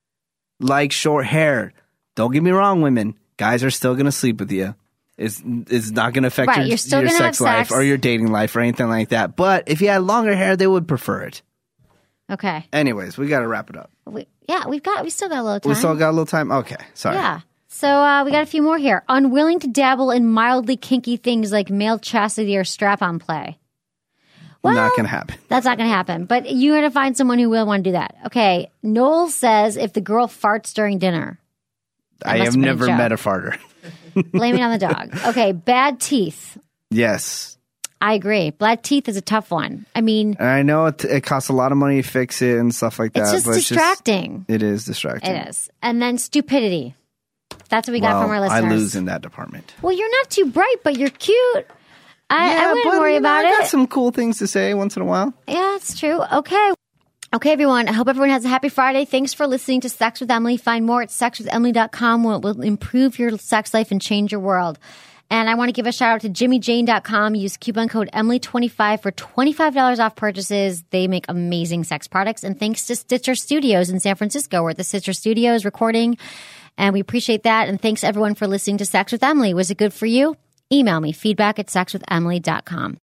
like short hair. Don't get me wrong, women. Guys are still gonna sleep with you. It's it's not gonna affect Right, your, you're still your gonna sex have life sex. or your dating life or anything like that. But if you had longer hair, they would prefer it. Okay. Anyways, we got to wrap it up. We, yeah, we've got, we still got a little time. We still got a little time. Okay, sorry. Yeah. So uh, we got a few more here. Unwilling to dabble in mildly kinky things like male chastity or strap-on play. Well, Not gonna happen. That's not going to happen. But you're going to find someone who will want to do that. Okay. Noel says if the girl farts during dinner. That I must have been a never joke. met a farter. Blame it on the dog. Okay. Bad teeth. Yes. I agree. Bad teeth is a tough one. I mean, And I know it, it costs a lot of money to fix it and stuff like that. it's just but distracting. It's just, it is distracting. It is. And then stupidity. That's what we got well, from our listeners. I lose in that department. Well, you're not too bright, but you're cute. I, I wouldn't but, worry you know, about I it. got some cool things to say once in a while. Yeah, it's true. Okay. Okay, everyone. I hope everyone has a happy Friday. Thanks for listening to Sex with Emily. Find more at sex with emily dot com where it will improve your sex life and change your world. And I want to give a shout out to jimmy jane dot com. Use coupon code Emily twenty-five for twenty-five dollars off purchases. They make amazing sex products. And thanks to Stitcher Studios in San Francisco. We're at the Stitcher Studios recording, and we appreciate that. And thanks everyone for listening to Sex with Emily. Was it good for you? Email me, feedback at sex with emily dot com.